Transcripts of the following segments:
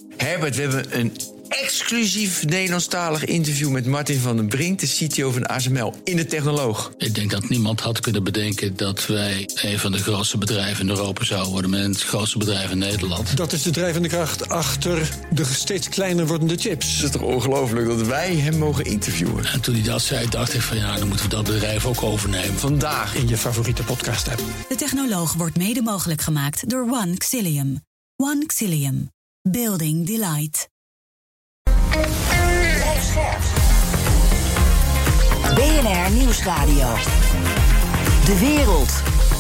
Herbert, we hebben een exclusief Nederlandstalig interview met Martin van den Brink, de CTO van ASML, in de Technoloog. Ik denk dat niemand had kunnen bedenken dat wij een van de grootste bedrijven in Europa zouden worden, met het grootste bedrijf in Nederland. Dat is de drijvende kracht achter de steeds kleiner wordende chips. Het is toch ongelooflijk dat wij hem mogen interviewen. En toen hij dat zei, dacht ik van ja, dan moeten we dat bedrijf ook overnemen. Vandaag In je favoriete podcast-app. De Technoloog wordt mede mogelijk gemaakt door One Xilium. One Xilium. Building Delight. Blijf scherp. BNR Nieuwsradio. De wereld.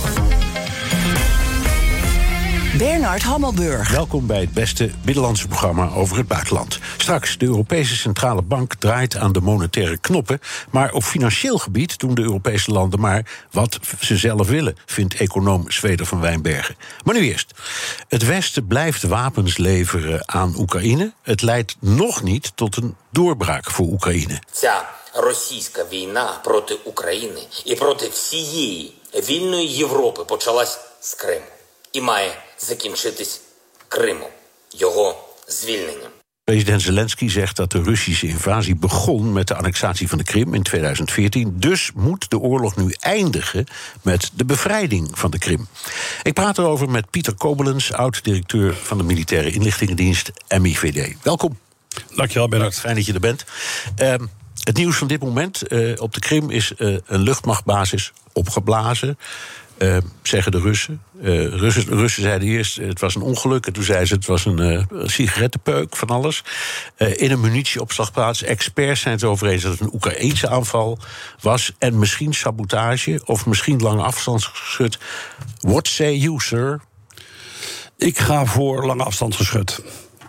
Bernard Hammelburg. Welkom bij het beste binnenlandse programma over het buitenland. Straks, de Europese Centrale Bank draait aan de monetaire knoppen, maar op financieel gebied doen de Europese landen maar wat ze zelf willen, vindt econoom Zweder van Wijnbergen. Maar nu eerst. Het Westen blijft wapens leveren aan Oekraïne. Het leidt nog niet tot een doorbraak voor Oekraïne. Ця російська війна проти України і проти всієї вільної Європи почалась з Криму і має закінчитись Кримом, його звільненням. President Zelensky zegt dat de Russische invasie begon met de annexatie van de Krim in 2014. Dus moet de oorlog nu eindigen met de bevrijding van de Krim. Ik praat erover met Pieter Kobelens, oud-directeur van de Militaire Inlichtingendienst MIVD. Welkom. Dankjewel, Bernard. Fijn dat je er bent. Het nieuws van dit moment op de Krim is een luchtmachtbasis opgeblazen. Zeggen de Russen. Russen zeiden eerst het was een ongeluk. En toen zeiden ze het was een sigarettenpeuk van alles. In een munitieopslagplaats. Experts zijn het over eens dat het een Oekraïense aanval was. En misschien sabotage of misschien lange afstandsgeschut. What say you, sir? Ik ga voor lange afstandsgeschut.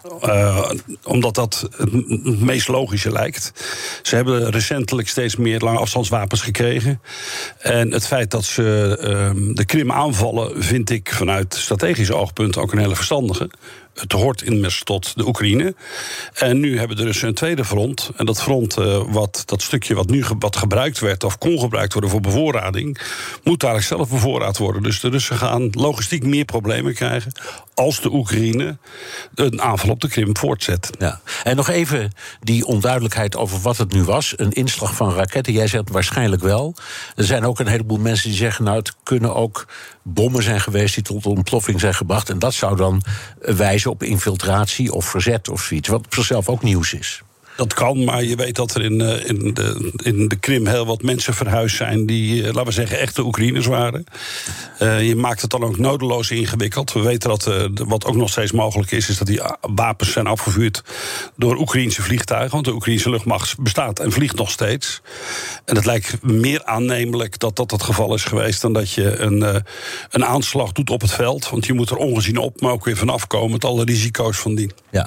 Omdat dat het meest logische lijkt. Ze hebben recentelijk steeds meer lange afstandswapens gekregen. En het feit dat ze de Krim aanvallen, vind ik vanuit strategisch oogpunt ook een hele verstandige. Het hoort immers tot de Oekraïne. En nu hebben de Russen een tweede front. En dat front, dat stukje wat nu gebruikt werd of kon gebruikt worden voor bevoorrading, moet eigenlijk zelf bevoorraad worden. Dus de Russen gaan logistiek meer problemen krijgen als de Oekraïne een aanval op de Krim voortzet. Ja. En nog even die onduidelijkheid over wat het nu was. Een inslag van raketten. Jij zegt waarschijnlijk wel. Er zijn ook een heleboel mensen die zeggen, nou, het kunnen ook bommen zijn geweest die tot ontploffing zijn gebracht. En dat zou dan wijzen op infiltratie of verzet of zoiets. Wat op zichzelf ook nieuws is. Dat kan, maar je weet dat er in de Krim heel wat mensen verhuisd zijn die, laten we zeggen, echte Oekraïners waren. Je maakt het dan ook nodeloos ingewikkeld. We weten dat wat ook nog steeds mogelijk is dat die wapens zijn afgevuurd door Oekraïense vliegtuigen. Want de Oekraïense luchtmacht bestaat en vliegt nog steeds. En het lijkt meer aannemelijk dat dat het geval is geweest dan dat je een aanslag doet op het veld. Want je moet er ongezien op, maar ook weer vanaf komen met alle risico's van dien. Ja.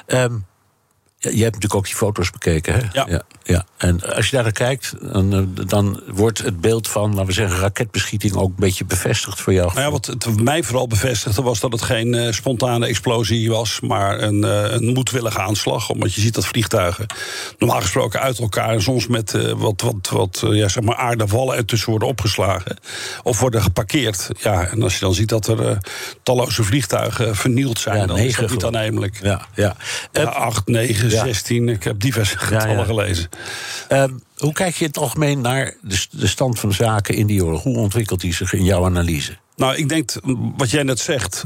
Je hebt natuurlijk ook die foto's bekeken, hè? Ja. En als je daar naar kijkt, dan wordt het beeld van, laten we zeggen, raketbeschieting ook een beetje bevestigd voor jou. Nou ja, wat het mij vooral bevestigde was dat het geen spontane explosie was, maar een moedwillige aanslag. Omdat je ziet dat vliegtuigen normaal gesproken uit elkaar en soms met zeg maar aardevallen ertussen worden opgeslagen of worden geparkeerd. Ja, en als je dan ziet dat er talloze vliegtuigen vernield zijn, dan is dat niet aannemelijk. Ja. 8, 9, 16, ik heb diverse getallen gelezen. Hoe kijk je in het algemeen naar de stand van zaken in die oorlog? Hoe ontwikkelt die zich in jouw analyse? Nou, ik denk, wat jij net zegt,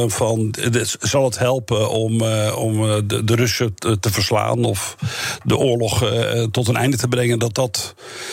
zal het helpen om de Russen te verslaan of de oorlog tot een einde te brengen, dat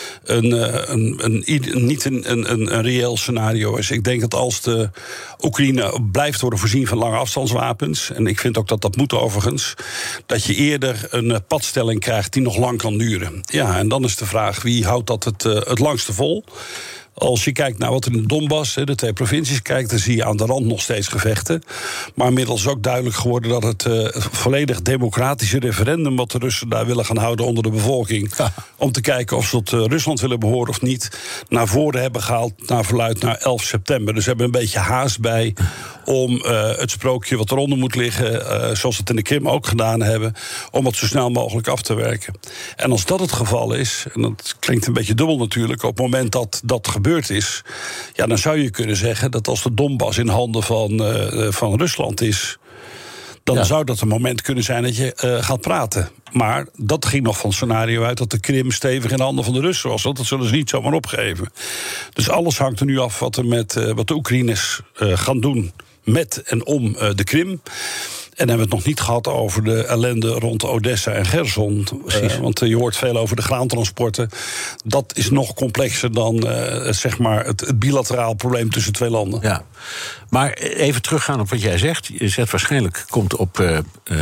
niet een reëel scenario is. Ik denk dat als de Oekraïne blijft worden voorzien van lange afstandswapens, en ik vind ook dat dat moet overigens, dat je eerder een padstelling krijgt die nog lang kan duren. Ja, en dan is de vraag, wie houdt dat het langste vol? Als je kijkt naar wat er in de Donbass, de 2 provincies, kijkt, dan zie je aan de rand nog steeds gevechten. Maar inmiddels is ook duidelijk geworden dat het volledig democratische referendum wat de Russen daar willen gaan houden onder de bevolking, om te kijken of ze tot Rusland willen behoren of niet, naar voren hebben gehaald, naar verluidt naar 11 september. Dus ze hebben een beetje haast bij om het sprookje wat eronder moet liggen, zoals we het in de Krim ook gedaan hebben, om het zo snel mogelijk af te werken. En als dat het geval is, en dat klinkt een beetje dubbel natuurlijk, op het moment dat dat gebeurd is, ja, dan zou je kunnen zeggen dat als de Donbass in handen van Rusland is, dan zou dat een moment kunnen zijn dat je gaat praten. Maar dat ging nog van het scenario uit dat de Krim stevig in de handen van de Russen was. Dat zullen ze niet zomaar opgeven. Dus alles hangt er nu af wat de Oekraïners gaan doen met en om de Krim. En hebben we het nog niet gehad over de ellende rond Odessa en Gerson. Want je hoort veel over de graantransporten. Dat is nog complexer dan zeg maar het bilateraal probleem tussen twee landen. Ja. Maar even teruggaan op wat jij zegt. Je zegt waarschijnlijk komt op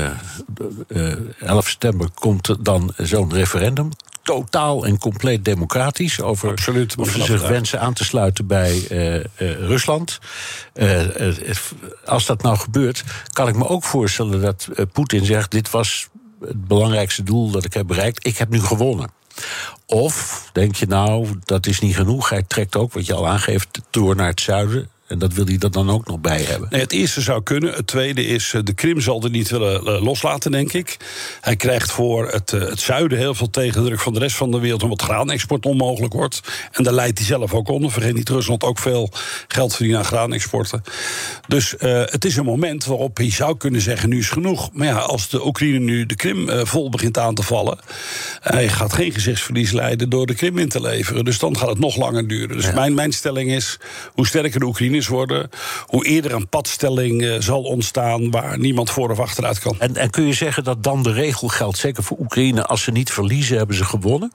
11 september komt dan zo'n referendum. Totaal en compleet democratisch. Over Absoluut, of ze zich wensen aan te sluiten bij Rusland. Als dat nou gebeurt, kan ik me ook voorstellen dat Poetin zegt: dit was het belangrijkste doel dat ik heb bereikt. Ik heb nu gewonnen. Of denk je nou, dat is niet genoeg. Hij trekt ook, wat je al aangeeft, door naar het zuiden. En dat wil hij er dan ook nog bij hebben. Nee, het eerste zou kunnen. Het tweede is, de Krim zal er niet willen loslaten, denk ik. Hij krijgt voor het zuiden heel veel tegendruk van de rest van de wereld, omdat graanexport onmogelijk wordt. En daar leidt hij zelf ook onder. Vergeet niet, Rusland ook veel geld verdient aan graanexporten. Dus het is een moment waarop hij zou kunnen zeggen: nu is genoeg. Maar ja, als de Oekraïne nu de Krim vol begint aan te vallen, hij gaat geen gezichtsverlies leiden door de Krim in te leveren. Dus dan gaat het nog langer duren. Dus mijn stelling is, hoe sterker de Oekraïners worden, hoe eerder een padstelling zal ontstaan waar niemand voor of achteruit kan. En kun je zeggen dat dan de regel geldt, zeker voor Oekraïne: als ze niet verliezen, hebben ze gewonnen?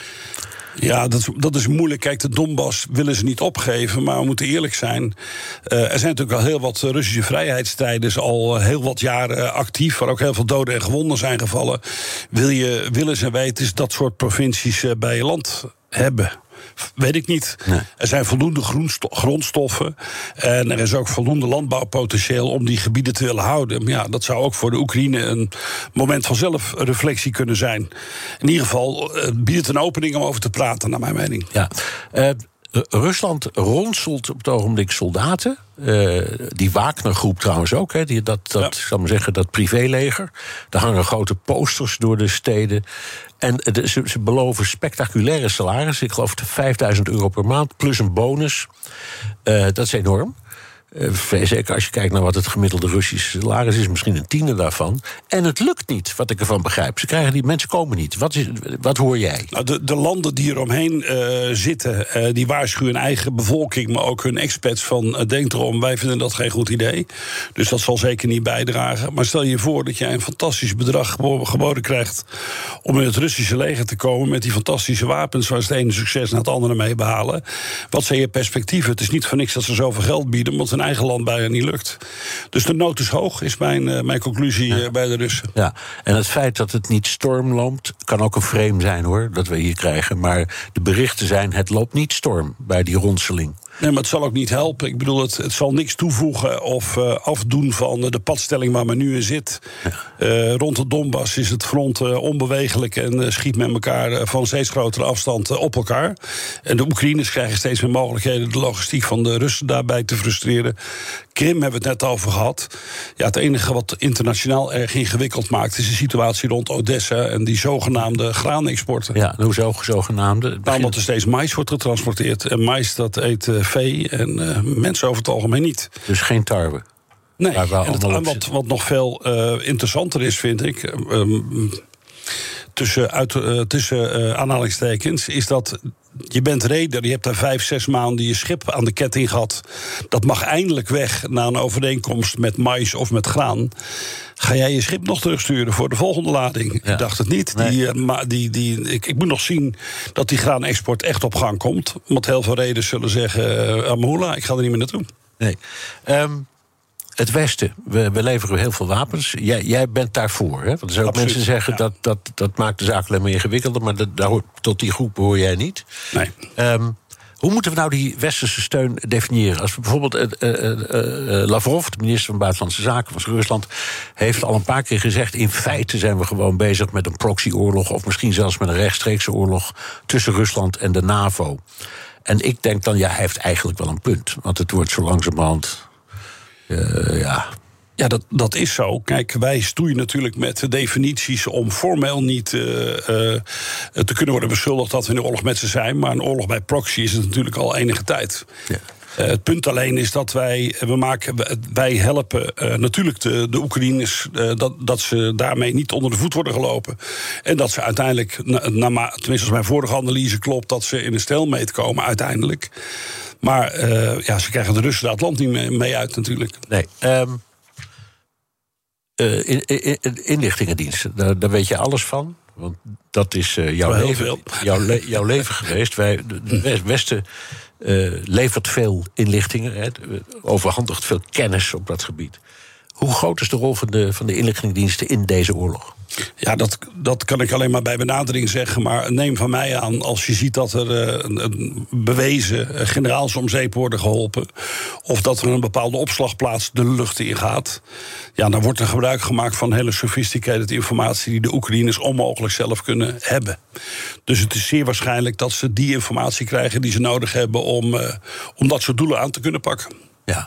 Ja, dat is moeilijk. Kijk, de Donbass willen ze niet opgeven, maar we moeten eerlijk zijn. Er zijn natuurlijk al heel wat Russische vrijheidsstrijders al heel wat jaren actief, waar ook heel veel doden en gewonden zijn gevallen. Willen ze weten, is dat soort provincies bij je land hebben? Weet ik niet. Nee. Er zijn voldoende grondstoffen en er is ook voldoende landbouwpotentieel om die gebieden te willen houden. Maar ja, dat zou ook voor de Oekraïne een moment van zelfreflectie kunnen zijn. In ieder geval biedt het een opening om over te praten, naar mijn mening. Ja. Rusland ronselt op het ogenblik soldaten. Die Wagner-groep trouwens ook. Zal maar zeggen, dat privéleger. Daar hangen grote posters door de steden. En ze beloven spectaculaire salarissen. Ik geloof €5.000 per maand, plus een bonus. Dat is enorm. Zeker als je kijkt naar wat het gemiddelde Russische salaris is, misschien een tiende daarvan. En het lukt niet, wat ik ervan begrijp. Die mensen komen niet. Wat hoor jij? Nou, de landen die eromheen zitten, die waarschuwen hun eigen bevolking, maar ook hun expats van: denk erom, wij vinden dat geen goed idee. Dus dat zal zeker niet bijdragen. Maar stel je voor dat jij een fantastisch bedrag geboden krijgt om in het Russische leger te komen met die fantastische wapens waar ze het ene succes na het andere mee behalen. Wat zijn je perspectieven? Het is niet voor niks dat ze zoveel geld bieden, want hun eigen land bijna niet lukt. Dus de nood is hoog, is mijn conclusie bij de Russen. Ja, en het feit dat het niet storm loopt, kan ook een frame zijn, hoor, dat we hier krijgen. Maar de berichten zijn: het loopt niet storm bij die ronseling. Nee, maar het zal ook niet helpen. Ik bedoel, het zal niks toevoegen of afdoen van de padstelling waar men nu in zit. Ja. Rond de Donbass is het front onbewegelijk en schiet met elkaar van steeds grotere afstand op elkaar. En de Oekraïners krijgen steeds meer mogelijkheden de logistiek van de Russen daarbij te frustreren. Krim hebben we het net over gehad. Ja, het enige wat internationaal erg ingewikkeld maakt is de situatie rond Odessa en die zogenaamde graanexporten. Ja, hoezo zogenaamde? Omdat er steeds mais wordt getransporteerd. En mais, dat eet vee en mensen over het algemeen niet. Dus geen tarwe? Nee, en wat nog veel interessanter is, vind ik, tussen aanhalingstekens, is dat je bent reder, je hebt daar 5-6 maanden je schip aan de ketting gehad. Dat mag eindelijk weg na een overeenkomst met mais of met graan. Ga jij je schip nog terugsturen voor de volgende lading? Ja. Ik dacht het niet. Nee. Ik moet nog zien dat die graanexport echt op gang komt. Want heel veel reders zullen zeggen: Amhula, ik ga er niet meer naartoe. Nee. Het Westen, we leveren heel veel wapens. Jij bent daarvoor, hè? Want er zijn ook mensen die zeggen dat maakt de zaak alleen maar ingewikkelder, maar tot die groep hoor jij niet. Nee. Hoe moeten we nou die westerse steun definiëren? Als we bijvoorbeeld Lavrov, de minister van Buitenlandse Zaken van Rusland, heeft al een paar keer gezegd: in feite zijn we gewoon bezig met een proxyoorlog, of misschien zelfs met een rechtstreekse oorlog tussen Rusland en de NAVO. En ik denk dan, hij heeft eigenlijk wel een punt. Want het wordt zo langzamerhand. Ja, dat is zo. Kijk, wij stoeien natuurlijk met definities om formeel niet te kunnen worden beschuldigd dat we in een oorlog met ze zijn. Maar een oorlog bij proxy is het natuurlijk al enige tijd. Ja. Het punt alleen is dat wij helpen natuurlijk de Oekraïners dat ze daarmee niet onder de voet worden gelopen. En dat ze uiteindelijk, tenminste als mijn vorige analyse klopt, dat ze in een stalemate komen uiteindelijk. Maar ze krijgen de Russen het land niet mee uit natuurlijk. Nee. Inlichtingendiensten, daar weet je alles van. Want dat is jouw leven geweest. De Westen levert veel inlichtingen, overhandigt veel kennis op dat gebied. Hoe groot is de rol van de inlichtingendiensten in deze oorlog? Ja, dat kan ik alleen maar bij benadering zeggen. Maar neem van mij aan, als je ziet dat er een bewezen generaals om zeep worden geholpen, of dat er een bepaalde opslagplaats de lucht in gaat, ja, dan wordt er gebruik gemaakt van hele sophisticated informatie die de Oekraïners onmogelijk zelf kunnen hebben. Dus het is zeer waarschijnlijk dat ze die informatie krijgen die ze nodig hebben om dat soort doelen aan te kunnen pakken. Ja,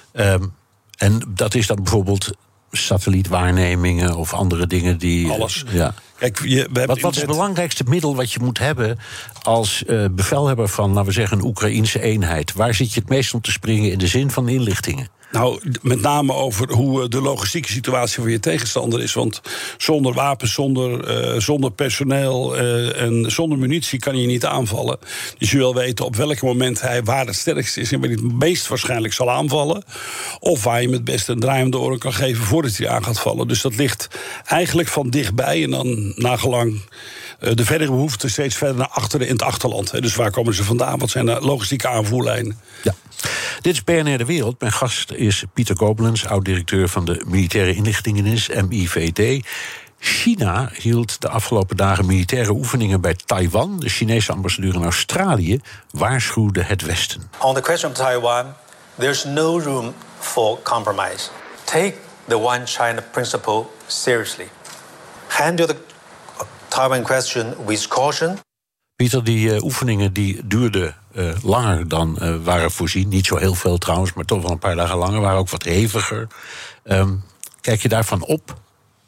en dat is dan bijvoorbeeld satellietwaarnemingen of andere dingen die... Alles. Ja. Kijk, wat is het belangrijkste middel wat je moet hebben als bevelhebber van, laten we zeggen, een Oekraïense eenheid? Waar zit je het meest om te springen in de zin van inlichtingen? Nou, met name over hoe de logistieke situatie voor je tegenstander is. Want zonder wapens, zonder personeel en zonder munitie kan je niet aanvallen. Dus je wil weten op welk moment hij waar het sterkst is en waar hij het meest waarschijnlijk zal aanvallen. Of waar je hem het beste een draai om de oren kan geven voordat hij aan gaat vallen. Dus dat ligt eigenlijk van dichtbij en dan nagelang de verdere behoeften steeds verder naar achteren in het achterland. Dus waar komen ze vandaan? Wat zijn de logistieke aanvoerlijnen? Ja. Dit is BNR De Wereld. Mijn gast is Pieter Koblenz, oud-directeur van de Militaire Inlichtingendienst, MIVD. China hield de afgelopen dagen militaire oefeningen bij Taiwan. De Chinese ambassadeur in Australië waarschuwde het Westen. On the question of Taiwan, there's no room for compromise. Take the One China principle seriously. Handle the Taiwan question with caution. Pieter, die oefeningen die duurden langer dan waren voorzien. Niet zo heel veel trouwens, maar toch wel een paar dagen langer. Waren ook wat heviger. Kijk je daarvan op?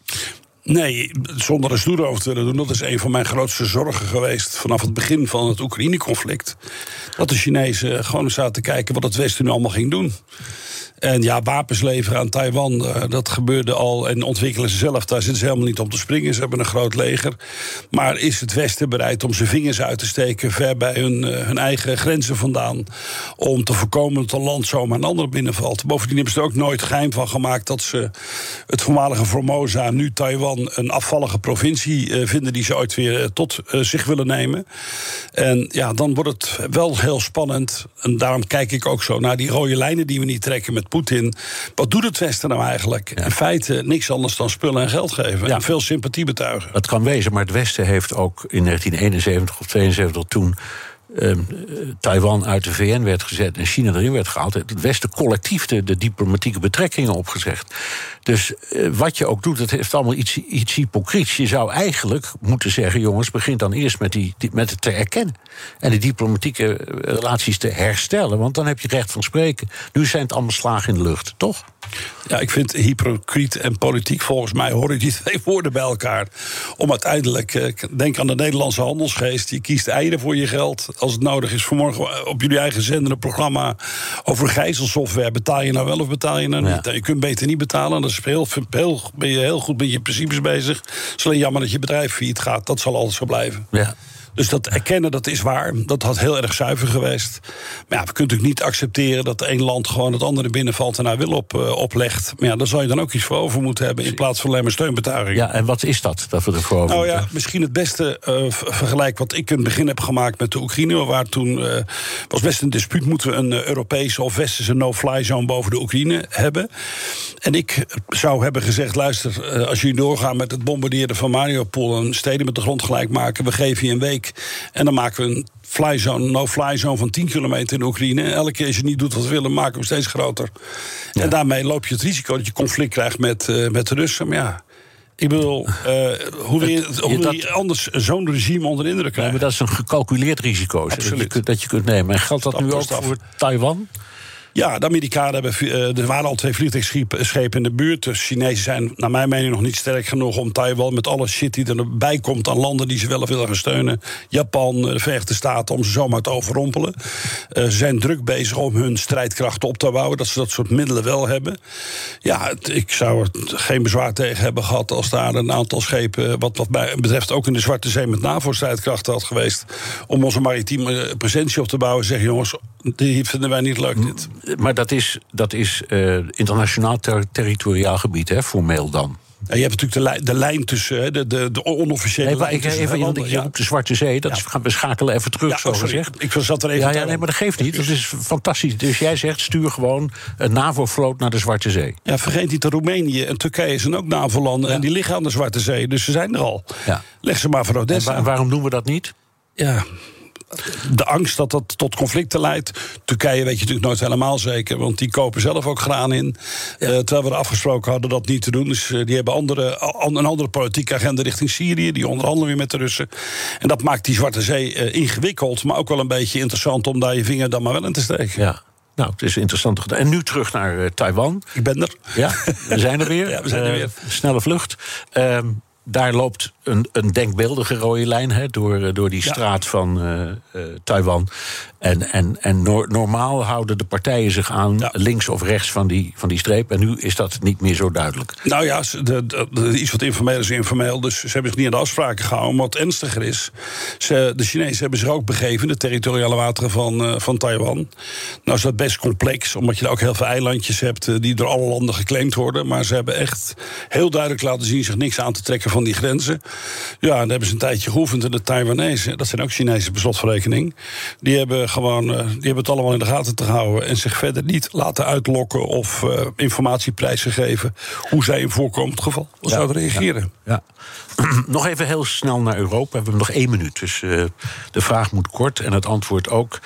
Nee, zonder er stoer over te willen doen. Dat is een van mijn grootste zorgen geweest vanaf het begin van het Oekraïne-conflict. Dat de Chinezen gewoon zaten te kijken wat het Westen nu allemaal ging doen. En ja, wapens leveren aan Taiwan, dat gebeurde al. En ontwikkelen ze zelf, daar zitten ze helemaal niet om te springen. Ze hebben een groot leger. Maar is het Westen bereid om zijn vingers uit te steken ver bij hun eigen grenzen vandaan, om te voorkomen dat een land zomaar een ander binnenvalt? Bovendien hebben ze er ook nooit geheim van gemaakt dat ze het voormalige Formosa, nu Taiwan, een afvallige provincie vinden die ze ooit weer tot zich willen nemen. En ja, dan wordt het wel heel spannend. En daarom kijk ik ook zo naar die rode lijnen die we niet trekken met Poetin. Wat doet het Westen nou eigenlijk? Ja. In feite niks anders dan spullen en geld geven. Ja. En veel sympathie betuigen. Dat kan wezen, maar het Westen heeft ook in 1971 of 72 toen Taiwan uit de VN werd gezet en China erin werd gehaald, het Westen collectief de diplomatieke betrekkingen opgezegd. Dus wat je ook doet, het heeft allemaal iets hypocriets. Je zou eigenlijk moeten zeggen, jongens, begin dan eerst met het te erkennen en de diplomatieke relaties te herstellen, want dan heb je recht van spreken. Nu zijn het allemaal slagen in de lucht, toch? Ja, ik vind hypocriet en politiek, volgens mij horen die twee woorden bij elkaar. Om uiteindelijk, denk aan de Nederlandse handelsgeest, je kiest eieren voor je geld. Als het nodig is, vanmorgen op jullie eigen zender een programma over gijzelsoftware. Betaal je nou wel of betaal je nou niet? Ja. Je kunt beter niet betalen, dat is ben je heel goed met je principes bezig. Het is alleen jammer dat je bedrijf failliet gaat, dat zal altijd zo blijven. Ja. Dus dat erkennen, dat is waar. Dat had heel erg zuiver geweest. Maar ja, we kunnen natuurlijk niet accepteren dat één land gewoon het andere binnenvalt en daar wil oplegt. Maar ja, daar zou je dan ook iets voor over moeten hebben in plaats van alleen maar steunbetuiging. Ja, en wat is dat we ervoor over moeten? Nou ja, misschien het beste vergelijk wat ik in het begin heb gemaakt met de Oekraïne, waar toen was best een dispuut, moeten we een Europese of Westerse no-fly zone boven de Oekraïne hebben. En ik zou hebben gezegd, luister, als jullie doorgaan met het bombarderen van Mariupol en steden met de grond gelijk maken, we geven je een week en dan maken we een no-fly zone van 10 kilometer in de Oekraïne. En elke keer als je niet doet wat we willen, maken we hem steeds groter. Ja. En daarmee loop je het risico dat je conflict krijgt met de Russen. Maar ja, ik bedoel, hoe wil je anders zo'n regime onder de indruk krijgen? Nee, maar dat is een gecalculeerd risico dat je kunt nemen. En geldt dat nu ook voor Taiwan? Ja, de Amerikanen hebben... er waren al 2 vliegtuigschepen in de buurt. De Chinezen zijn, naar mijn mening, nog niet sterk genoeg om Taiwan... met alle shit die erbij komt aan landen die ze wel willen gaan steunen. Japan, de Verenigde Staten, om ze zomaar te overrompelen. Ze zijn druk bezig om hun strijdkrachten op te bouwen. Dat ze dat soort middelen wel hebben. Ja, ik zou er geen bezwaar tegen hebben gehad... als daar een aantal schepen, wat mij betreft ook in de Zwarte Zee... met NAVO-strijdkrachten had geweest... om onze maritieme presentie op te bouwen. Zeggen, jongens, die vinden wij niet leuk, dit. Maar dat is internationaal territoriaal gebied, hè, formeel dan. Ja, je hebt natuurlijk de lijn tussen, de onofficiële lijn tussen... Je roept de Zwarte Zee, we schakelen even terug, zo gezegd. Ik zat er even nee, maar dat geeft niet, dat is fantastisch. Dus jij zegt, stuur gewoon een NAVO-vloot naar de Zwarte Zee. Ja, vergeet niet, Roemenië en Turkije zijn ook NAVO-landen... en die liggen aan de Zwarte Zee, dus ze zijn er al. Ja. Leg ze maar voor Odessa. En waarom doen we dat niet? Ja... De angst dat dat tot conflicten leidt. Turkije weet je natuurlijk nooit helemaal zeker... want die kopen zelf ook graan in. Ja. Terwijl we afgesproken hadden dat niet te doen. Dus die hebben een andere politieke agenda richting Syrië. Die onderhandelen weer met de Russen. En dat maakt die Zwarte Zee ingewikkeld... maar ook wel een beetje interessant om daar je vinger dan maar wel in te steken. Ja. Nou, het is interessant. En nu terug naar Taiwan. Ik ben er. Ja, we zijn er weer. Ja, we zijn er weer. Snelle vlucht. Daar loopt een denkbeeldige rode lijn door die straat van Taiwan. En normaal houden de partijen zich aan links of rechts van die streep. En nu is dat niet meer zo duidelijk. Nou ja, iets wat informeel is informeel. Dus ze hebben zich niet aan de afspraken gehouden. Maar wat ernstiger is, de Chinezen hebben zich ook begeven in de territoriale wateren van Taiwan. Nou is dat best complex, omdat je er ook heel veel eilandjes hebt die door alle landen geclaimd worden. Maar ze hebben echt heel duidelijk laten zien zich niks aan te trekken van die grenzen. Ja, en daar hebben ze een tijdje geoefend. En de Taiwanese, dat zijn ook Chinezen per slotverrekening, die hebben het allemaal in de gaten te houden en zich verder niet laten uitlokken of informatie prijsgegeven hoe zij in voorkomend geval zouden reageren. Ja. Nog even heel snel naar Europa. We hebben nog 1 minuut, dus de vraag moet kort en het antwoord ook.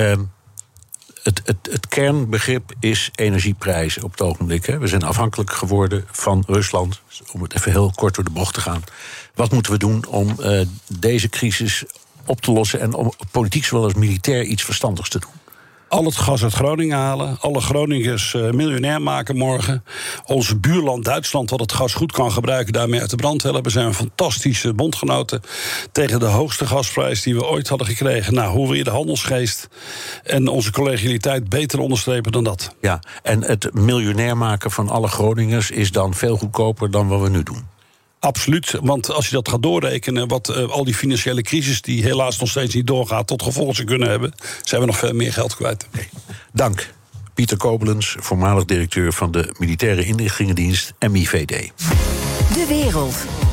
Het kernbegrip is energieprijzen op het ogenblik. Hè. We zijn afhankelijk geworden van Rusland. Om het even heel kort door de bocht te gaan. Wat moeten we doen om deze crisis op te lossen en om politiek zowel als militair iets verstandigs te doen? Al het gas uit Groningen halen. Alle Groningers miljonair maken morgen. Onze buurland Duitsland, wat het gas goed kan gebruiken, daarmee uit de brand helpen. Zijn fantastische bondgenoten tegen de hoogste gasprijs die we ooit hadden gekregen. Nou, hoe wil je de handelsgeest en onze collegialiteit beter onderstrepen dan dat? Ja, en het miljonair maken van alle Groningers is dan veel goedkoper dan wat we nu doen. Absoluut, want als je dat gaat doorrekenen, wat al die financiële crisis die helaas nog steeds niet doorgaat tot gevolg zou kunnen hebben, zijn we nog veel meer geld kwijt. Nee. Dank. Pieter Koblenz, voormalig directeur van de Militaire Inlichtingendienst MIVD. De wereld.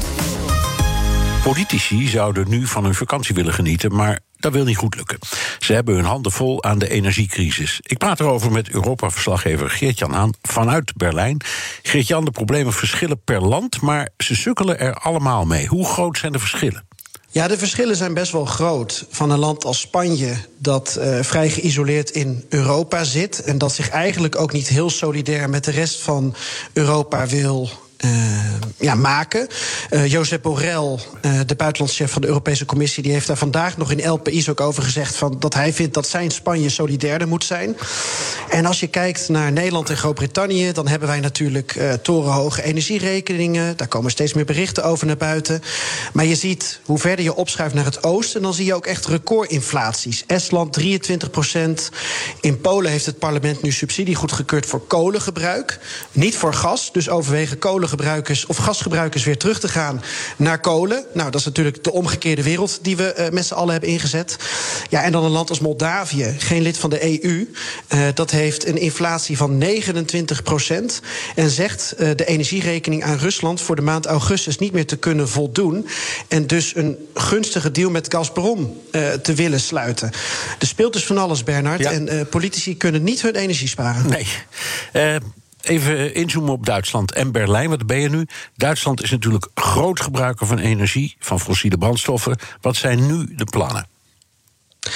Politici zouden nu van hun vakantie willen genieten, maar dat wil niet goed lukken. Ze hebben hun handen vol aan de energiecrisis. Ik praat erover met Europa-verslaggever Geert-Jan Haan vanuit Berlijn. Geert-Jan, de problemen verschillen per land, maar ze sukkelen er allemaal mee. Hoe groot zijn de verschillen? Ja, de verschillen zijn best wel groot. Van een land als Spanje, dat vrij geïsoleerd in Europa zit en dat zich eigenlijk ook niet heel solidair met de rest van Europa wil maken. Josep Borrell, de buitenlandschef van de Europese Commissie, die heeft daar vandaag nog in El País ook over gezegd dat hij vindt dat zijn Spanje solidairder moet zijn. En als je kijkt naar Nederland en Groot-Brittannië, dan hebben wij natuurlijk torenhoge energierekeningen. Daar komen steeds meer berichten over naar buiten. Maar je ziet, hoe verder je opschuift naar het oosten, dan zie je ook echt recordinflaties. Estland 23%. In Polen heeft het parlement nu subsidie goedgekeurd voor kolengebruik. Niet voor gas, dus overwegen kolengebruikers of gasgebruikers weer terug te gaan naar kolen. Nou, dat is natuurlijk de omgekeerde wereld die we met z'n allen hebben ingezet. Ja, en dan een land als Moldavië, geen lid van de EU. Dat heeft een inflatie van 29% en zegt de energierekening aan Rusland voor de maand augustus niet meer te kunnen voldoen. En dus een gunstige deal met Gazprom te willen sluiten. Er speelt dus van alles, Bernard. Ja. En politici kunnen niet hun energie sparen. Nee. Even inzoomen op Duitsland en Berlijn. Wat ben je nu? Duitsland is natuurlijk groot gebruiker van energie, van fossiele brandstoffen. Wat zijn nu de plannen?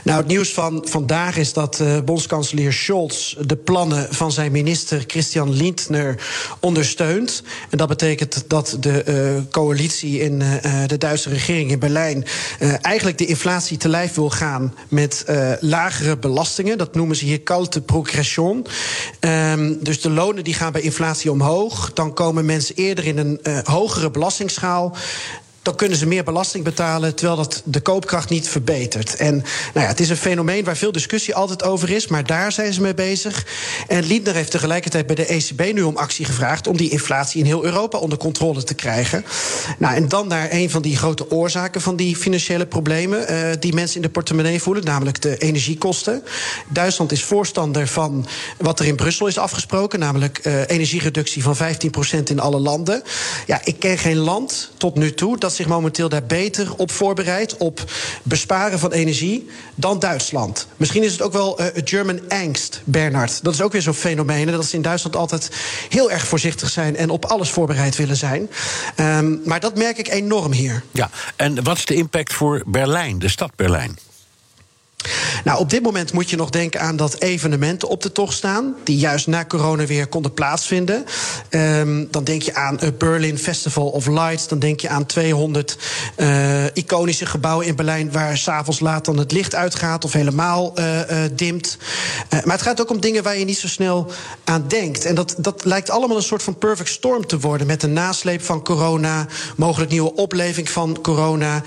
Nou, het nieuws van vandaag is dat bondskanselier Scholz de plannen van zijn minister Christian Lindner ondersteunt. En dat betekent dat de coalitie in de Duitse regering in Berlijn eigenlijk de inflatie te lijf wil gaan met lagere belastingen. Dat noemen ze hier kalte progression. Dus de lonen die gaan bij inflatie omhoog. Dan komen mensen eerder in een hogere belastingsschaal. Dan kunnen ze meer belasting betalen, terwijl dat de koopkracht niet verbetert. En het is een fenomeen waar veel discussie altijd over is, maar daar zijn ze mee bezig. En Lindner heeft tegelijkertijd bij de ECB nu om actie gevraagd om die inflatie in heel Europa onder controle te krijgen. En dan naar een van die grote oorzaken van die financiële problemen die mensen in de portemonnee voelen, namelijk de energiekosten. Duitsland is voorstander van wat er in Brussel is afgesproken, namelijk energiereductie van 15% in alle landen. Ik ken geen land tot nu toe dat zich momenteel daar beter op voorbereidt, op besparen van energie, dan Duitsland. Misschien is het ook wel German angst, Bernard. Dat is ook weer zo'n fenomeen, dat ze in Duitsland altijd heel erg voorzichtig zijn en op alles voorbereid willen zijn. Maar dat merk ik enorm hier. Ja, en wat is de impact voor Berlijn, de stad Berlijn? Nou, op dit moment moet je nog denken aan dat evenementen op de tocht staan, die juist na corona weer konden plaatsvinden. Dan denk je aan het Berlin Festival of Lights. Dan denk je aan 200 iconische gebouwen in Berlijn waar 's avonds laat dan het licht uitgaat of helemaal dimt. Maar het gaat ook om dingen waar je niet zo snel aan denkt. En dat lijkt allemaal een soort van perfect storm te worden, met de nasleep van corona, mogelijk nieuwe opleving van corona.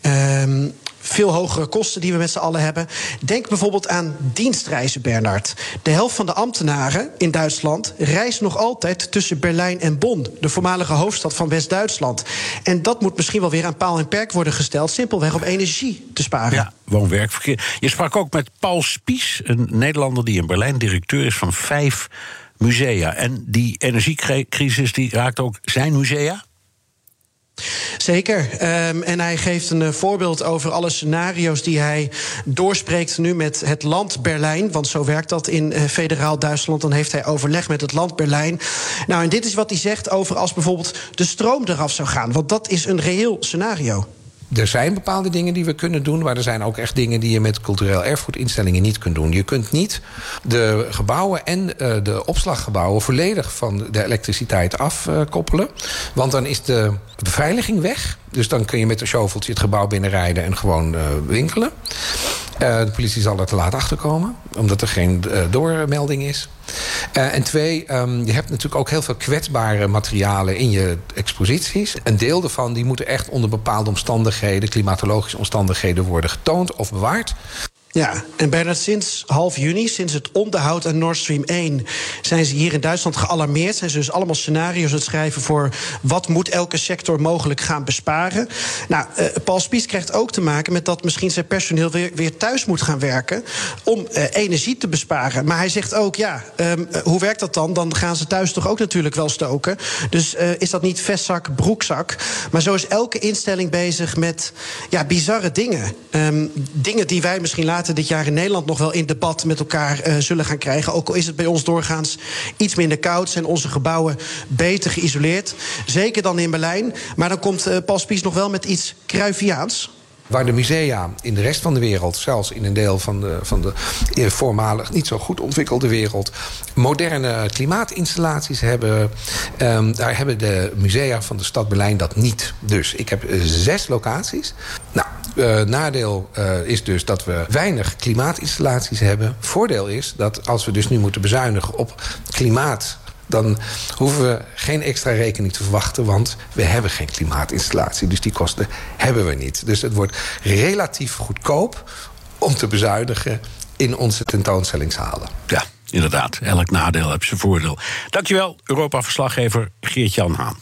Veel hogere kosten die we met z'n allen hebben. Denk bijvoorbeeld aan dienstreizen, Bernard. De helft van de ambtenaren in Duitsland reist nog altijd tussen Berlijn en Bonn, de voormalige hoofdstad van West-Duitsland. En dat moet misschien wel weer aan paal en perk worden gesteld, simpelweg om energie te sparen. Ja, woon-werkverkeer. Je sprak ook met Paul Spies, een Nederlander die in Berlijn directeur is van 5 musea. En die energiecrisis die raakt ook zijn musea? Zeker. En hij geeft een voorbeeld over alle scenario's die hij doorspreekt nu met het land Berlijn. Want zo werkt dat in federaal Duitsland. Dan heeft hij overleg met het land Berlijn. Nou, en dit is wat hij zegt over als bijvoorbeeld de stroom eraf zou gaan. Want dat is een reëel scenario. Er zijn bepaalde dingen die we kunnen doen, maar er zijn ook echt dingen die je met cultureel erfgoedinstellingen niet kunt doen. Je kunt niet de gebouwen en de opslaggebouwen volledig van de elektriciteit afkoppelen. Want dan is de beveiliging weg. Dus dan kun je met een shoveltje het gebouw binnenrijden en gewoon winkelen. De politie zal er te laat achterkomen, omdat er geen doormelding is. En 2, je hebt natuurlijk ook heel veel kwetsbare materialen in je exposities. Een deel daarvan die moeten echt onder bepaalde omstandigheden, klimatologische omstandigheden, worden getoond of bewaard. Ja, en Bernard, sinds half juni, sinds het onderhoud aan Nord Stream 1... zijn ze hier in Duitsland gealarmeerd. Zijn ze dus allemaal scenario's aan het schrijven voor wat moet elke sector mogelijk gaan besparen. Nou, Paul Spies krijgt ook te maken met dat misschien zijn personeel weer thuis moet gaan werken om energie te besparen. Maar hij zegt ook, hoe werkt dat dan? Dan gaan ze thuis toch ook natuurlijk wel stoken. Dus is dat niet vestzak, broekzak? Maar zo is elke instelling bezig met bizarre dingen. Dingen die wij misschien later dit jaar in Nederland nog wel in debat met elkaar zullen gaan krijgen. Ook al is het bij ons doorgaans iets minder koud, zijn onze gebouwen beter geïsoleerd. Zeker dan in Berlijn. Maar dan komt Paul Spies nog wel met iets Cruyffiaans. Waar de musea in de rest van de wereld, zelfs in een deel van de voormalig niet zo goed ontwikkelde wereld, moderne klimaatinstallaties hebben, daar hebben de musea van de stad Berlijn dat niet. Dus ik heb 6 locaties. Nou, nadeel is dus dat we weinig klimaatinstallaties hebben. Voordeel is dat als we dus nu moeten bezuinigen op klimaat, dan hoeven we geen extra rekening te verwachten, want we hebben geen klimaatinstallatie. Dus die kosten hebben we niet. Dus het wordt relatief goedkoop om te bezuinigen in onze tentoonstellingshalen. Ja, inderdaad. Elk nadeel heeft zijn voordeel. Dankjewel, Europa-verslaggever Geert-Jan Haan.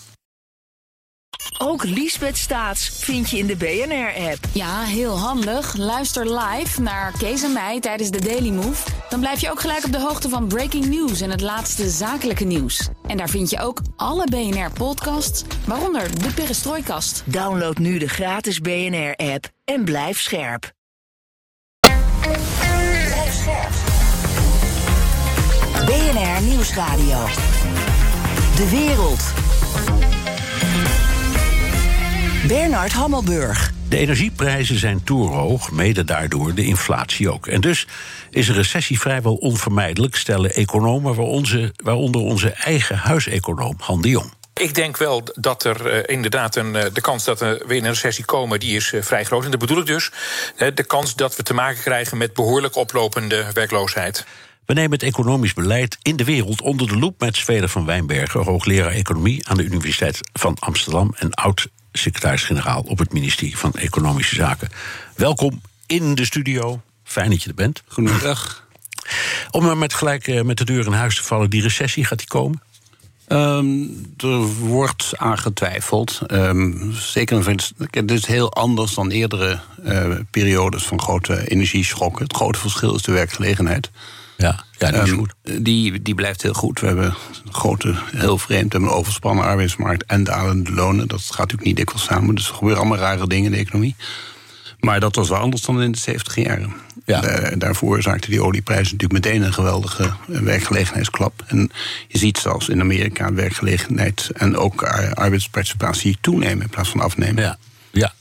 Ook Liesbeth Staats vind je in de BNR-app. Ja, heel handig. Luister live naar Kees en mij tijdens de Daily Move. Dan blijf je ook gelijk op de hoogte van breaking news en het laatste zakelijke nieuws. En daar vind je ook alle BNR-podcasts, waaronder de Perestrooikast. Download nu de gratis BNR-app en blijf scherp. BNR Nieuwsradio. De wereld. Bernard Hammelburg. De energieprijzen zijn torenhoog, mede daardoor de inflatie ook. En dus is een recessie vrijwel onvermijdelijk, stellen economen, waaronder onze eigen huiseconoom Han de Jong. Ik denk wel dat er inderdaad de kans dat we in een recessie komen, die is vrij groot. En dat bedoel ik dus, de kans dat we te maken krijgen met behoorlijk oplopende werkloosheid. We nemen het economisch beleid in de wereld onder de loep met Zweder van Wijnbergen, hoogleraar economie aan de Universiteit van Amsterdam en oud-secretaris-generaal op het ministerie van Economische Zaken. Welkom in de studio. Fijn dat je er bent. Goedemiddag. Om maar gelijk met de deur in huis te vallen, die recessie, gaat die komen? Er wordt aan getwijfeld. Zeker, het is heel anders dan eerdere periodes van grote energieschokken. Het grote verschil is de werkgelegenheid. Ja, dat is goed. Die blijft heel goed. We hebben heel vreemd, we hebben een overspannen arbeidsmarkt en dalende lonen. Dat gaat natuurlijk niet dikwijls samen. Dus er gebeuren allemaal rare dingen in de economie. Maar dat was wel anders dan in de 70 jaren. Ja. Daar veroorzaakte die olieprijs natuurlijk meteen een geweldige werkgelegenheidsklap. En je ziet zelfs in Amerika werkgelegenheid en ook arbeidsparticipatie toenemen in plaats van afnemen. Ja.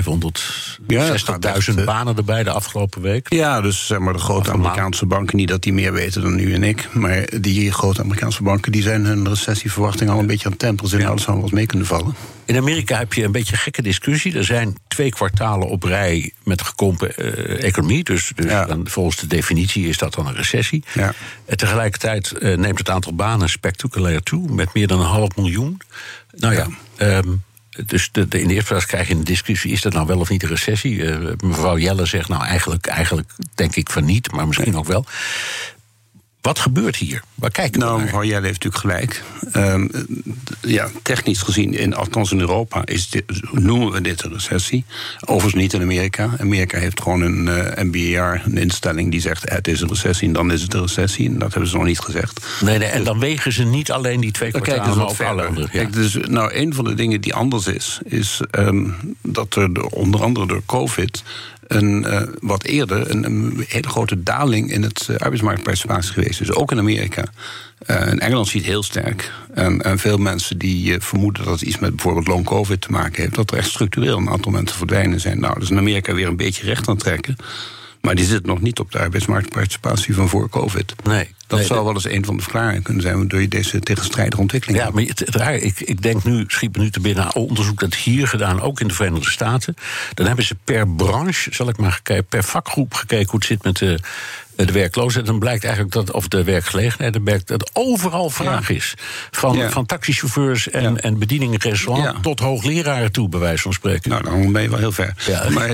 560.000 banen erbij de afgelopen week. Ja, dus zeg maar de grote Amerikaanse banken, niet dat die meer weten dan u en ik, maar die grote Amerikaanse banken die zijn hun recessieverwachting al een beetje aan het temperen. Dus dat zou wel eens mee kunnen vallen. In Amerika heb je een beetje een gekke discussie. Er zijn 2 kwartalen op rij met gekrompen economie. Dus dan, volgens de definitie is dat dan een recessie. Ja. En tegelijkertijd neemt het aantal banen spectaculair toe, met meer dan 500.000. Nou ja. Dus in de eerste plaats krijg je een discussie, is dat nou wel of niet een recessie? Mevrouw Jelle zegt, nou eigenlijk denk ik van niet, maar misschien ook wel. Wat gebeurt hier? Waar kijken we naar? Mevrouw Jelle heeft natuurlijk gelijk. Technisch gezien, althans in Europa, noemen we dit een recessie. Overigens niet in Amerika. Amerika heeft gewoon een NBER, een instelling die zegt het is een recessie en dan is het een recessie. En dat hebben ze nog niet gezegd. Nee, en dan wegen ze niet alleen die 2 kwartalen, maar ook alle andere. Kijk, dus, een van de dingen die anders is dat er onder andere door COVID wat eerder een hele grote daling in het arbeidsmarktparticipatie geweest is. Ook in Amerika. In Engeland zie je het heel sterk. En veel mensen die vermoeden dat het iets met bijvoorbeeld long-covid te maken heeft, dat er echt structureel een aantal mensen verdwijnen zijn. Nou, dat is in Amerika weer een beetje recht aan het trekken. Maar die zit nog niet op de arbeidsmarktparticipatie van voor COVID. Dat zou wel eens een van de verklaringen kunnen zijn waardoor je deze tegenstrijdige ontwikkeling hebt. Ja, maar ik denk nu, schiet me nu te binnen, onderzoek dat hier gedaan, ook in de Verenigde Staten. Dan hebben ze per branche, per vakgroep gekeken hoe het zit met de werkloosheid. Dan blijkt eigenlijk of de werkgelegenheid, dan blijkt dat overal vraag is. Van taxichauffeurs en bediening in restaurant tot hoogleraren toe, bij wijze van spreken. Nou, dan ben je wel heel ver. Ja. Maar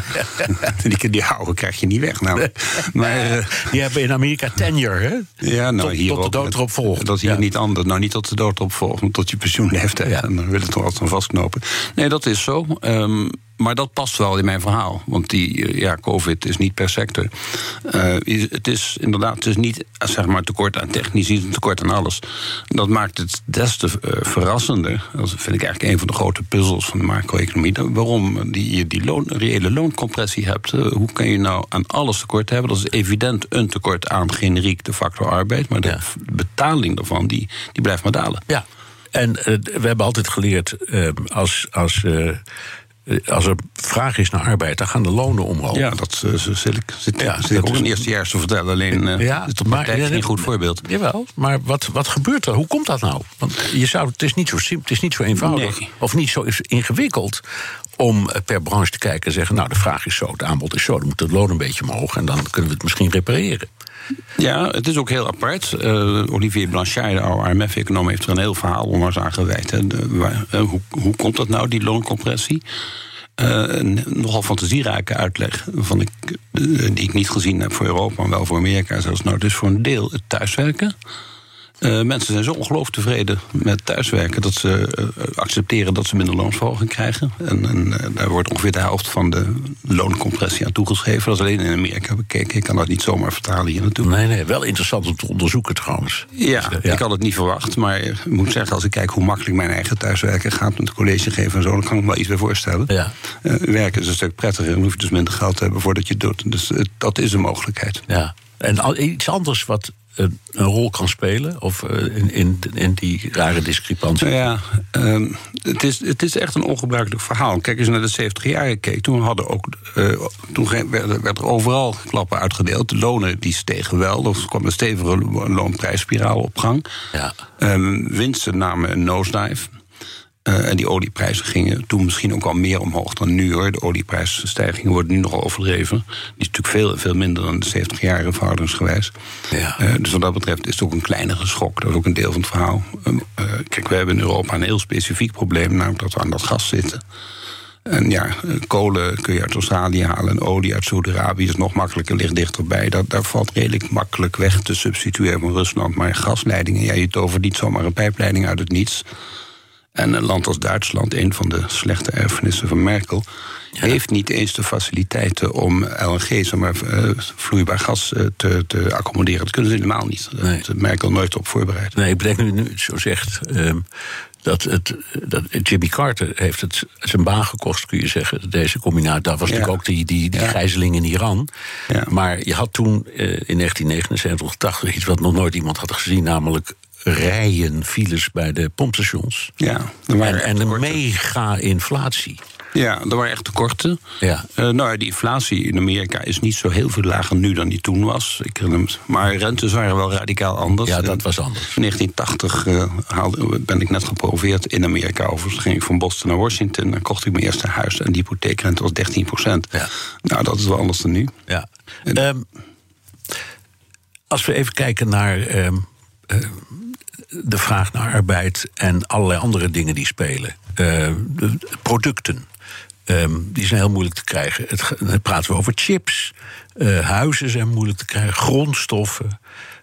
die houden krijg je niet weg. Maar die hebben in Amerika tenure, hè? Ja, hier tot de dood erop volgt. Dat is hier niet anders. Nou, niet tot de dood erop volgt, maar tot je pensioenleeftijd. Ja. En dan wil het toch altijd aan vastknopen. Nee, dat is zo. Maar dat past wel in mijn verhaal. Want COVID is niet per sector. Het is inderdaad niet tekort aan technisch, een tekort aan alles. Dat maakt het des te verrassender. Dat vind ik eigenlijk een van de grote puzzels van de macro-economie. Waarom je die reële looncompressie hebt. Hoe kan je nou aan alles tekort hebben? Dat is evident een tekort aan generiek de factor arbeid. Maar de betaling daarvan, die blijft maar dalen. Ja, en we hebben altijd geleerd als er vraag is naar arbeid, dan gaan de lonen omhoog. Ja, dat zit ik ook in eerstejaars te vertellen. Alleen is het praktijk niet goed voorbeeld. Jawel, maar wat gebeurt er? Hoe komt dat nou? Want het is niet zo simpel, het is niet zo eenvoudig. Of niet zo ingewikkeld om per branche te kijken en zeggen, nou, de vraag is zo, het aanbod is zo, dan moet het loon een beetje omhoog en dan kunnen we het misschien repareren. Ja, het is ook heel apart. Olivier Blanchard, de oude IMF-econoom, heeft er een heel verhaal onlangs aan gewijd. Hoe komt dat nou, die looncompressie? Nogal fantasierijke uitleg die ik niet gezien heb voor Europa, maar wel voor Amerika. Zelfs dus voor een deel het thuiswerken. Mensen zijn zo ongelooflijk tevreden met thuiswerken dat ze accepteren dat ze minder loonsverhoging krijgen. En daar wordt ongeveer de helft van de looncompressie aan toegeschreven. Dat is alleen in Amerika bekeken. Ik kan dat niet zomaar vertalen hier naartoe. Nee, wel interessant om te onderzoeken trouwens. Ja, ik had het niet verwacht. Maar ik moet zeggen, als ik kijk hoe makkelijk mijn eigen thuiswerken gaat met college geven en zo, dan kan ik me wel iets bij voorstellen. Ja. Werken is een stuk prettiger. Dan hoef je dus minder geld te hebben voordat je het doet. Dus dat is een mogelijkheid. Ja. En iets anders wat een rol kan spelen? Of in die rare discrepantie? Nou ja, het is echt een ongebruikelijk verhaal. Kijk, als je naar de 70 jaren keek, toen werd er overal klappen uitgedeeld. De lonen die stegen wel, er kwam een stevige loonprijsspiraal op gang. Ja. Winsten namen een nosedive. En die olieprijzen gingen toen misschien ook al meer omhoog dan nu, hoor. De olieprijsstijgingen worden nu nogal overdreven. Die is natuurlijk veel minder dan de 70 jaren verhoudingsgewijs. Ja. Dus wat dat betreft is het ook een kleinere schok. Dat is ook een deel van het verhaal. Kijk, we hebben in Europa een heel specifiek probleem, namelijk dat we aan dat gas zitten. En ja, kolen kun je uit Australië halen en olie uit Saudi-Arabië is nog makkelijker, ligt dichterbij. Daar valt redelijk makkelijk weg te substitueren van Rusland. Maar gasleidingen, ja, je tovert niet zomaar een pijpleiding uit het niets. En een land als Duitsland, een van de slechte erfenissen van Merkel, heeft niet eens de faciliteiten om LNG, vloeibaar gas, te accommoderen. Dat kunnen ze helemaal niet. Daar heeft Merkel nooit op voorbereid. Nee, ik bedenk nu het zo zegt, dat Jimmy Carter heeft het zijn baan gekost, kun je zeggen, deze combinatie. Daar was natuurlijk ook die gijzeling in Iran. Ja. Maar je had toen in 1979 80 iets wat nog nooit iemand had gezien, namelijk rijen files bij de pompstations. Ja, en een mega-inflatie. Ja, er waren echt tekorten. Ja. Die inflatie in Amerika is niet zo heel veel lager nu dan die toen was. Maar rentes waren wel radicaal anders. Ja, dat was anders. In 1980 ben ik net gepromoveerd in Amerika. Overigens ging ik van Boston naar Washington. Dan kocht ik mijn eerste huis en die hypotheekrente was 13%. Ja. Nou, dat is wel anders dan nu. Ja. Als we even kijken naar de vraag naar arbeid en allerlei andere dingen die spelen. De producten, die zijn heel moeilijk te krijgen. Dan praten we over chips. Huizen zijn moeilijk te krijgen. Grondstoffen.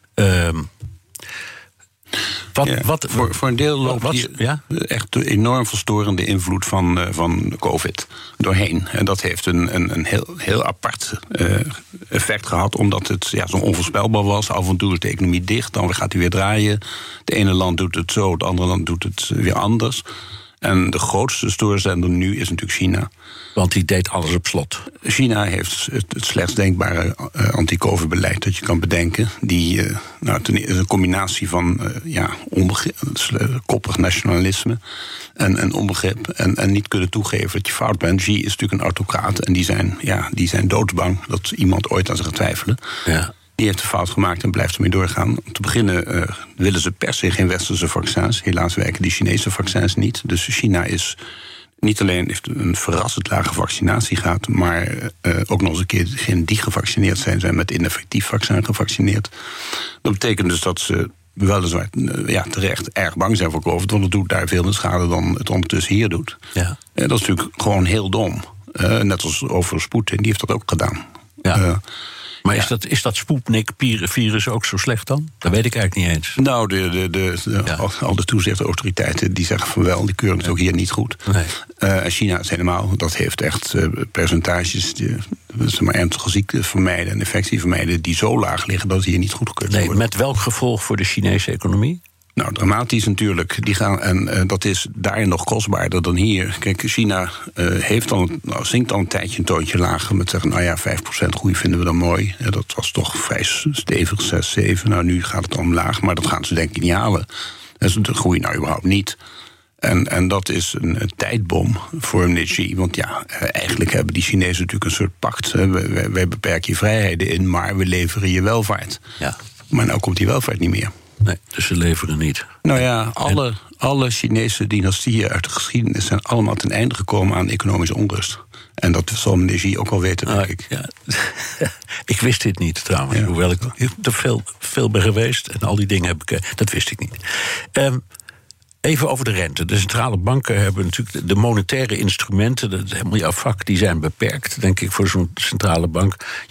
Voor een deel loopt hier echt de enorm verstorende invloed van COVID doorheen. En dat heeft een heel apart effect gehad, omdat het zo onvoorspelbaar was. Af en toe is de economie dicht, dan gaat hij weer draaien. Het ene land doet het zo, het andere land doet het weer anders. En de grootste stoorzender nu is natuurlijk China. Want die deed alles op slot. China heeft het slechtst denkbare anti-COVID-beleid dat je kan bedenken. Die een combinatie van koppig nationalisme en onbegrip. En niet kunnen toegeven dat je fout bent. Xi is natuurlijk een autocraat en die zijn doodsbang dat iemand ooit aan ze gaat twijfelen. Ja. Die heeft de fout gemaakt en blijft ermee doorgaan. Om te beginnen willen ze per se geen westerse vaccins. Helaas werken die Chinese vaccins niet. Dus China is niet alleen heeft een verrassend lage vaccinatiegraad, maar ook nog eens een keer degenen die gevaccineerd zijn met ineffectief vaccin gevaccineerd. Dat betekent dus dat ze weliswaar terecht erg bang zijn voor COVID, want het doet daar veel meer schade dan het ondertussen hier doet. Ja. Dat is natuurlijk gewoon heel dom. Net als over Poetin, die heeft dat ook gedaan. Ja. Maar is dat Sputnik-virus ook zo slecht dan? Dat weet ik eigenlijk niet eens. Nou, al de toezichtautoriteiten die zeggen van wel, die keuren het ook hier niet goed. Nee. China is helemaal, dat heeft echt percentages, ernstige ziekten vermijden en infectie vermijden, die zo laag liggen dat het hier niet goedgekeurd wordt. Nee, met welk gevolg voor de Chinese economie? Nou, dramatisch natuurlijk. Die gaan, en dat is daar nog kostbaarder dan hier. Kijk, China zinkt al een tijdje een toontje lager met zeggen, 5% groei vinden we dan mooi. Dat was toch vrij stevig, 6, 7. Nou, nu gaat het omlaag, maar dat gaan ze denk ik niet halen. De groei nou überhaupt niet. En dat is een tijdbom voor meneer Xi. Want eigenlijk hebben die Chinezen natuurlijk een soort pact. Wij beperken je vrijheden in, maar we leveren je welvaart. Ja. Maar nou komt die welvaart niet meer. Nee, dus ze leveren niet. Nou ja, alle Chinese dynastieën uit de geschiedenis zijn allemaal ten einde gekomen aan economische onrust. En dat zal meneer Xi ook wel weten, denk ik. Ja. Ik wist dit niet trouwens, hoewel ik er veel ben geweest en al die dingen heb ik, dat wist ik niet. Even over de rente. De centrale banken hebben natuurlijk de monetaire instrumenten, dat is helemaal jouw vak, die zijn beperkt, denk ik, voor zo'n centrale bank.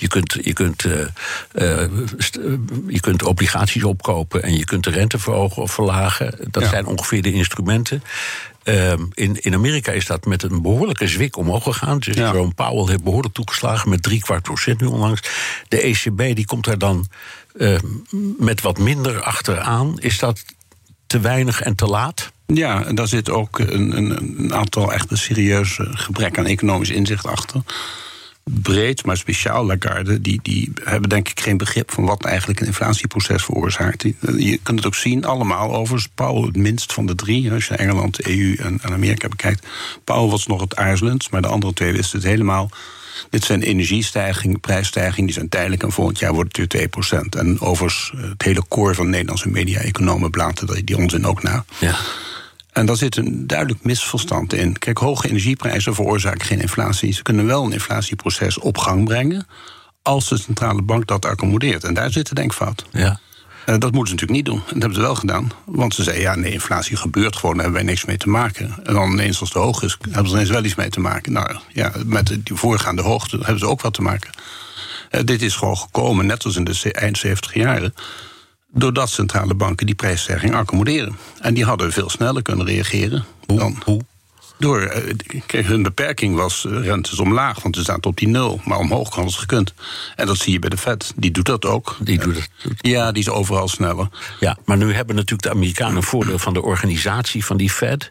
Je kunt obligaties opkopen en je kunt de rente verhogen of verlagen. Dat zijn ongeveer de instrumenten. In Amerika is dat met een behoorlijke zwik omhoog gegaan. Dus Jerome Powell heeft behoorlijk toegeslagen met 0,75% nu onlangs. De ECB die komt daar dan met wat minder achteraan. Is dat te weinig en te laat? Ja, en daar zit ook een aantal echt een serieus gebrek aan economisch inzicht achter. breed, maar speciaal Lagarde, die hebben denk ik geen begrip van wat eigenlijk een inflatieproces veroorzaakt. Je kunt het ook zien, allemaal overigens. Powell het minst van de drie. Als je Engeland, de EU en Amerika bekijkt. Powell was nog het aarzelend, maar de andere twee wisten het helemaal. Dit zijn energiestijgingen, prijsstijgingen, die zijn tijdelijk en volgend jaar wordt het weer 2%. En overigens, het hele koor van Nederlandse media-economen blaten die onzin ook na. Ja. En daar zit een duidelijk misverstand in. Kijk, hoge energieprijzen veroorzaken geen inflatie. Ze kunnen wel een inflatieproces op gang brengen als de centrale bank dat accommodeert. En daar zit de denkfout. Ja. Dat moeten ze natuurlijk niet doen. En dat hebben ze wel gedaan. Want ze zeiden, nee, inflatie gebeurt gewoon, daar hebben wij niks mee te maken. En dan ineens als het hoog is, hebben ze ineens wel iets mee te maken. Nou ja, met die voorgaande hoogte hebben ze ook wat te maken. Dit is gewoon gekomen, net als in de eind 70 jaren... doordat centrale banken die prijsstijging accommoderen. En die hadden veel sneller kunnen reageren. Hoe? Kijk, hun beperking was rentes omlaag, want ze zaten op die 0. Maar omhoog hadden ze gekund. En dat zie je bij de Fed. Die doet dat ook. Die doet het. Ja, die is overal sneller. Ja, maar nu hebben natuurlijk de Amerikanen een voordeel van de organisatie van die Fed.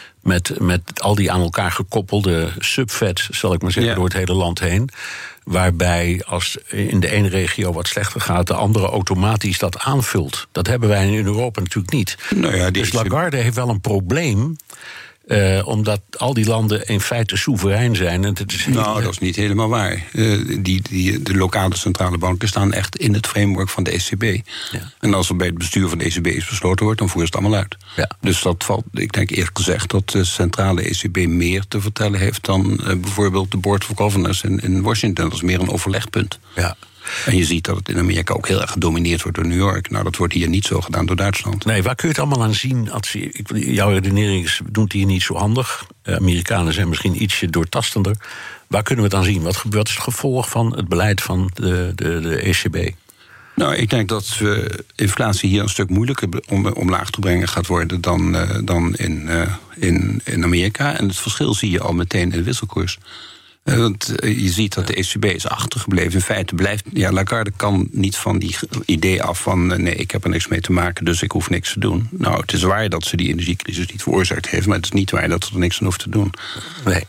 Met al die aan elkaar gekoppelde subfeds, zal ik maar zeggen, door het hele land heen. Waarbij als in de ene regio wat slechter gaat, de andere automatisch dat aanvult. Dat hebben wij in Europa natuurlijk niet. Nou ja, dus Lagarde heeft wel een probleem. Omdat al die landen in feite soeverein zijn. En het is dat is niet helemaal waar. De lokale centrale banken staan echt in het framework van de ECB. Ja. En als er bij het bestuur van de ECB is besloten wordt, dan voeren ze het allemaal uit. Ja. Dus dat valt, ik denk eerlijk gezegd, dat de centrale ECB meer te vertellen heeft dan bijvoorbeeld de Board of Governors in Washington. Dat is meer een overlegpunt. Ja. En je ziet dat het in Amerika ook heel erg gedomineerd wordt door New York. Nou, dat wordt hier niet zo gedaan door Duitsland. Nee, waar kun je het allemaal aan zien? Jouw redenering doet hier niet zo handig. Amerikanen zijn misschien ietsje doortastender. Waar kunnen we het aan zien? Wat is het gevolg van het beleid van de ECB? Nou, ik denk dat inflatie hier een stuk moeilijker omlaag te brengen gaat worden dan in Amerika. En het verschil zie je al meteen in de wisselkoers. Want je ziet dat de ECB is achtergebleven. In feite blijft... Ja, Lagarde kan niet van die idee af van... nee, ik heb er niks mee te maken, dus ik hoef niks te doen. Nou, het is waar dat ze die energiecrisis niet veroorzaakt heeft... maar het is niet waar dat ze er niks aan hoeft te doen. Nee.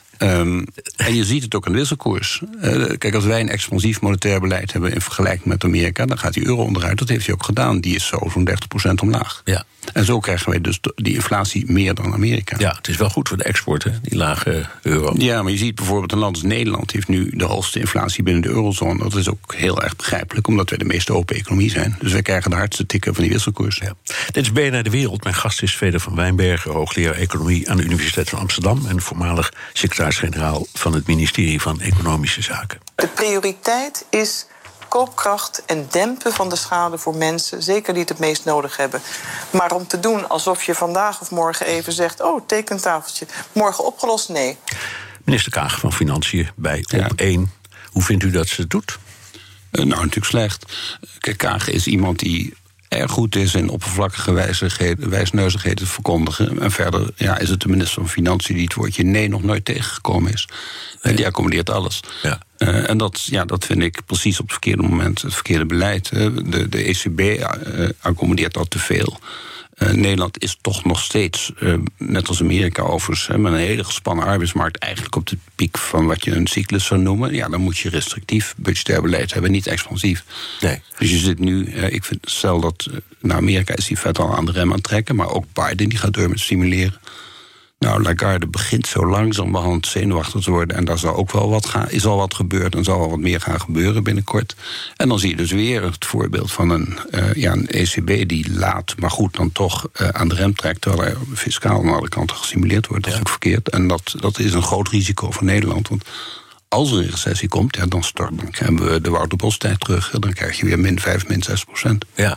En je ziet het ook in de wisselkoers. Kijk, als wij een expansief monetair beleid hebben... in vergelijking met Amerika, dan gaat die euro onderuit. Dat heeft hij ook gedaan. Die is zo zo'n 30% omlaag. Ja. En zo krijgen wij dus die inflatie meer dan Amerika. Ja, het is wel goed voor de export, hè, die lage euro. Ja, maar je ziet bijvoorbeeld een land als Nederland... heeft nu de hoogste inflatie binnen de eurozone. Dat is ook heel erg begrijpelijk, omdat wij de meest open economie zijn. Dus wij krijgen de hardste tikken van die wisselkoers. Ja. Dit is BNR De Wereld. Mijn gast is Feder van Wijnbergen, hoogleraar economie aan de Universiteit van Amsterdam... en voormalig secretaris-generaal van het ministerie van Economische Zaken. De prioriteit is koopkracht en dempen van de schade voor mensen, zeker die het meest nodig hebben. Maar om te doen alsof je vandaag of morgen even zegt... oh, tekentafeltje, morgen opgelost, nee. Minister Kaag van Financiën bij Op1. Hoe vindt u dat ze het doet? Nou, natuurlijk slecht. Kijk, Kaag is iemand die erg goed is in oppervlakkige wijsneuzigheden te verkondigen. En verder is het de minister van Financiën die het woordje nee nog nooit tegengekomen is. En die accommodeert alles. Ja. En dat vind ik precies op het verkeerde moment het verkeerde beleid. De ECB accommodeert dat te veel. Nederland is toch nog steeds, net als Amerika overigens... met een hele gespannen arbeidsmarkt... eigenlijk op de piek van wat je een cyclus zou noemen. Ja, dan moet je restrictief budgetair beleid hebben, niet expansief. Nee. Dus je zit nu, ik vind stel dat... naar Amerika is die vet al aan de rem aan het trekken... maar ook Biden die gaat door met stimuleren. Nou, Lagarde begint zo langzamerhand zenuwachtig te worden... en daar zal ook wel is al wat gebeurd... en zal wel wat meer gaan gebeuren binnenkort. En dan zie je dus weer het voorbeeld van een ECB die laat... maar goed, dan toch aan de rem trekt... terwijl er fiscaal aan alle kanten gestimuleerd wordt. Dat is ook verkeerd. En dat is een groot risico voor Nederland. Want als er een recessie komt, dan hebben we de Wouter Bos-tijd terug... dan krijg je weer -5, -6%. Ja,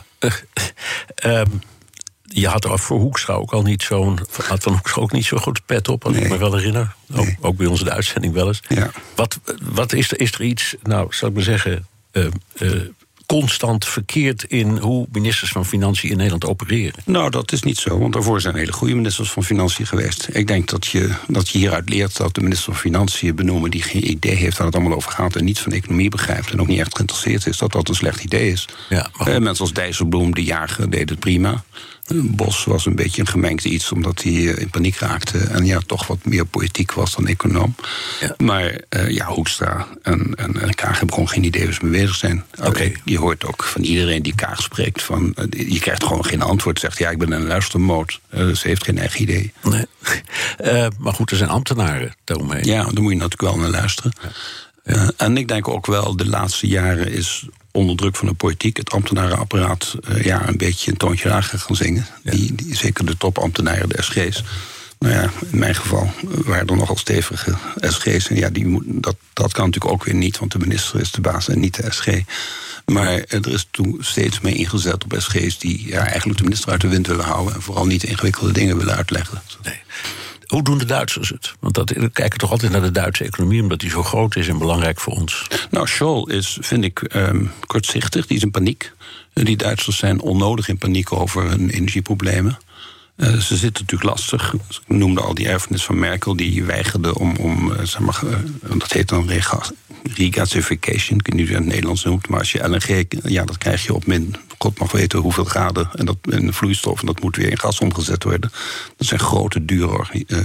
je had er voor Hoekstra ook al niet had Van Hoekstra ook niet zo goed pet op, als ik me wel herinner. Ook bij ons in de uitzending wel eens. Ja. Wat is er iets, nou, zal ik maar zeggen, constant verkeerd in hoe ministers van Financiën in Nederland opereren? Nou, dat is niet zo, want daarvoor zijn hele goede ministers van Financiën geweest. Ik denk dat je hieruit leert dat de minister van Financiën benoemen... die geen idee heeft waar het allemaal over gaat... en niets van economie begrijpt en ook niet echt geïnteresseerd is... dat een slecht idee is. Ja, mensen als Dijsselbloem, de Jager, deed het prima. Bos was een beetje een gemengd iets, omdat hij in paniek raakte en toch wat meer politiek was dan econoom. Ja. Maar Hoekstra en Kaag hebben gewoon geen idee waar ze mee bezig zijn. Je hoort ook van iedereen die Kaag spreekt van, je krijgt gewoon geen antwoord. Zegt ik ben in een luistermoot. Ze heeft geen eigen idee. Nee. Maar goed, er zijn ambtenaren daaromheen. Ja, daar moet je natuurlijk wel naar luisteren. Ja. En ik denk ook wel, de laatste jaren is onder druk van de politiek het ambtenarenapparaat een beetje een toontje lager gaan zingen. Ja. Die, zeker de topambtenaren, de SG's. Nou ja, in mijn geval waren er nogal stevige SG's. En dat kan natuurlijk ook weer niet, want de minister is de baas en niet de SG. Maar er is toen steeds meer ingezet op SG's die eigenlijk de minister uit de wind willen houden en vooral niet ingewikkelde dingen willen uitleggen. Nee. Hoe doen de Duitsers het? Want we kijken toch altijd naar de Duitse economie, omdat die zo groot is en belangrijk voor ons. Nou, Scholz is, vind ik, kortzichtig. Die is in paniek. Die Duitsers zijn onnodig in paniek over hun energieproblemen. Ze zitten natuurlijk lastig. Ik noemde al die erfenis van Merkel, die weigerde om dat heet dan regasification, ik weet niet hoe je het in het Nederlands noemt, maar als je LNG, dat krijg je op min, God mag weten hoeveel graden, en dat in vloeistof, en dat moet weer in gas omgezet worden. Dat zijn grote, dure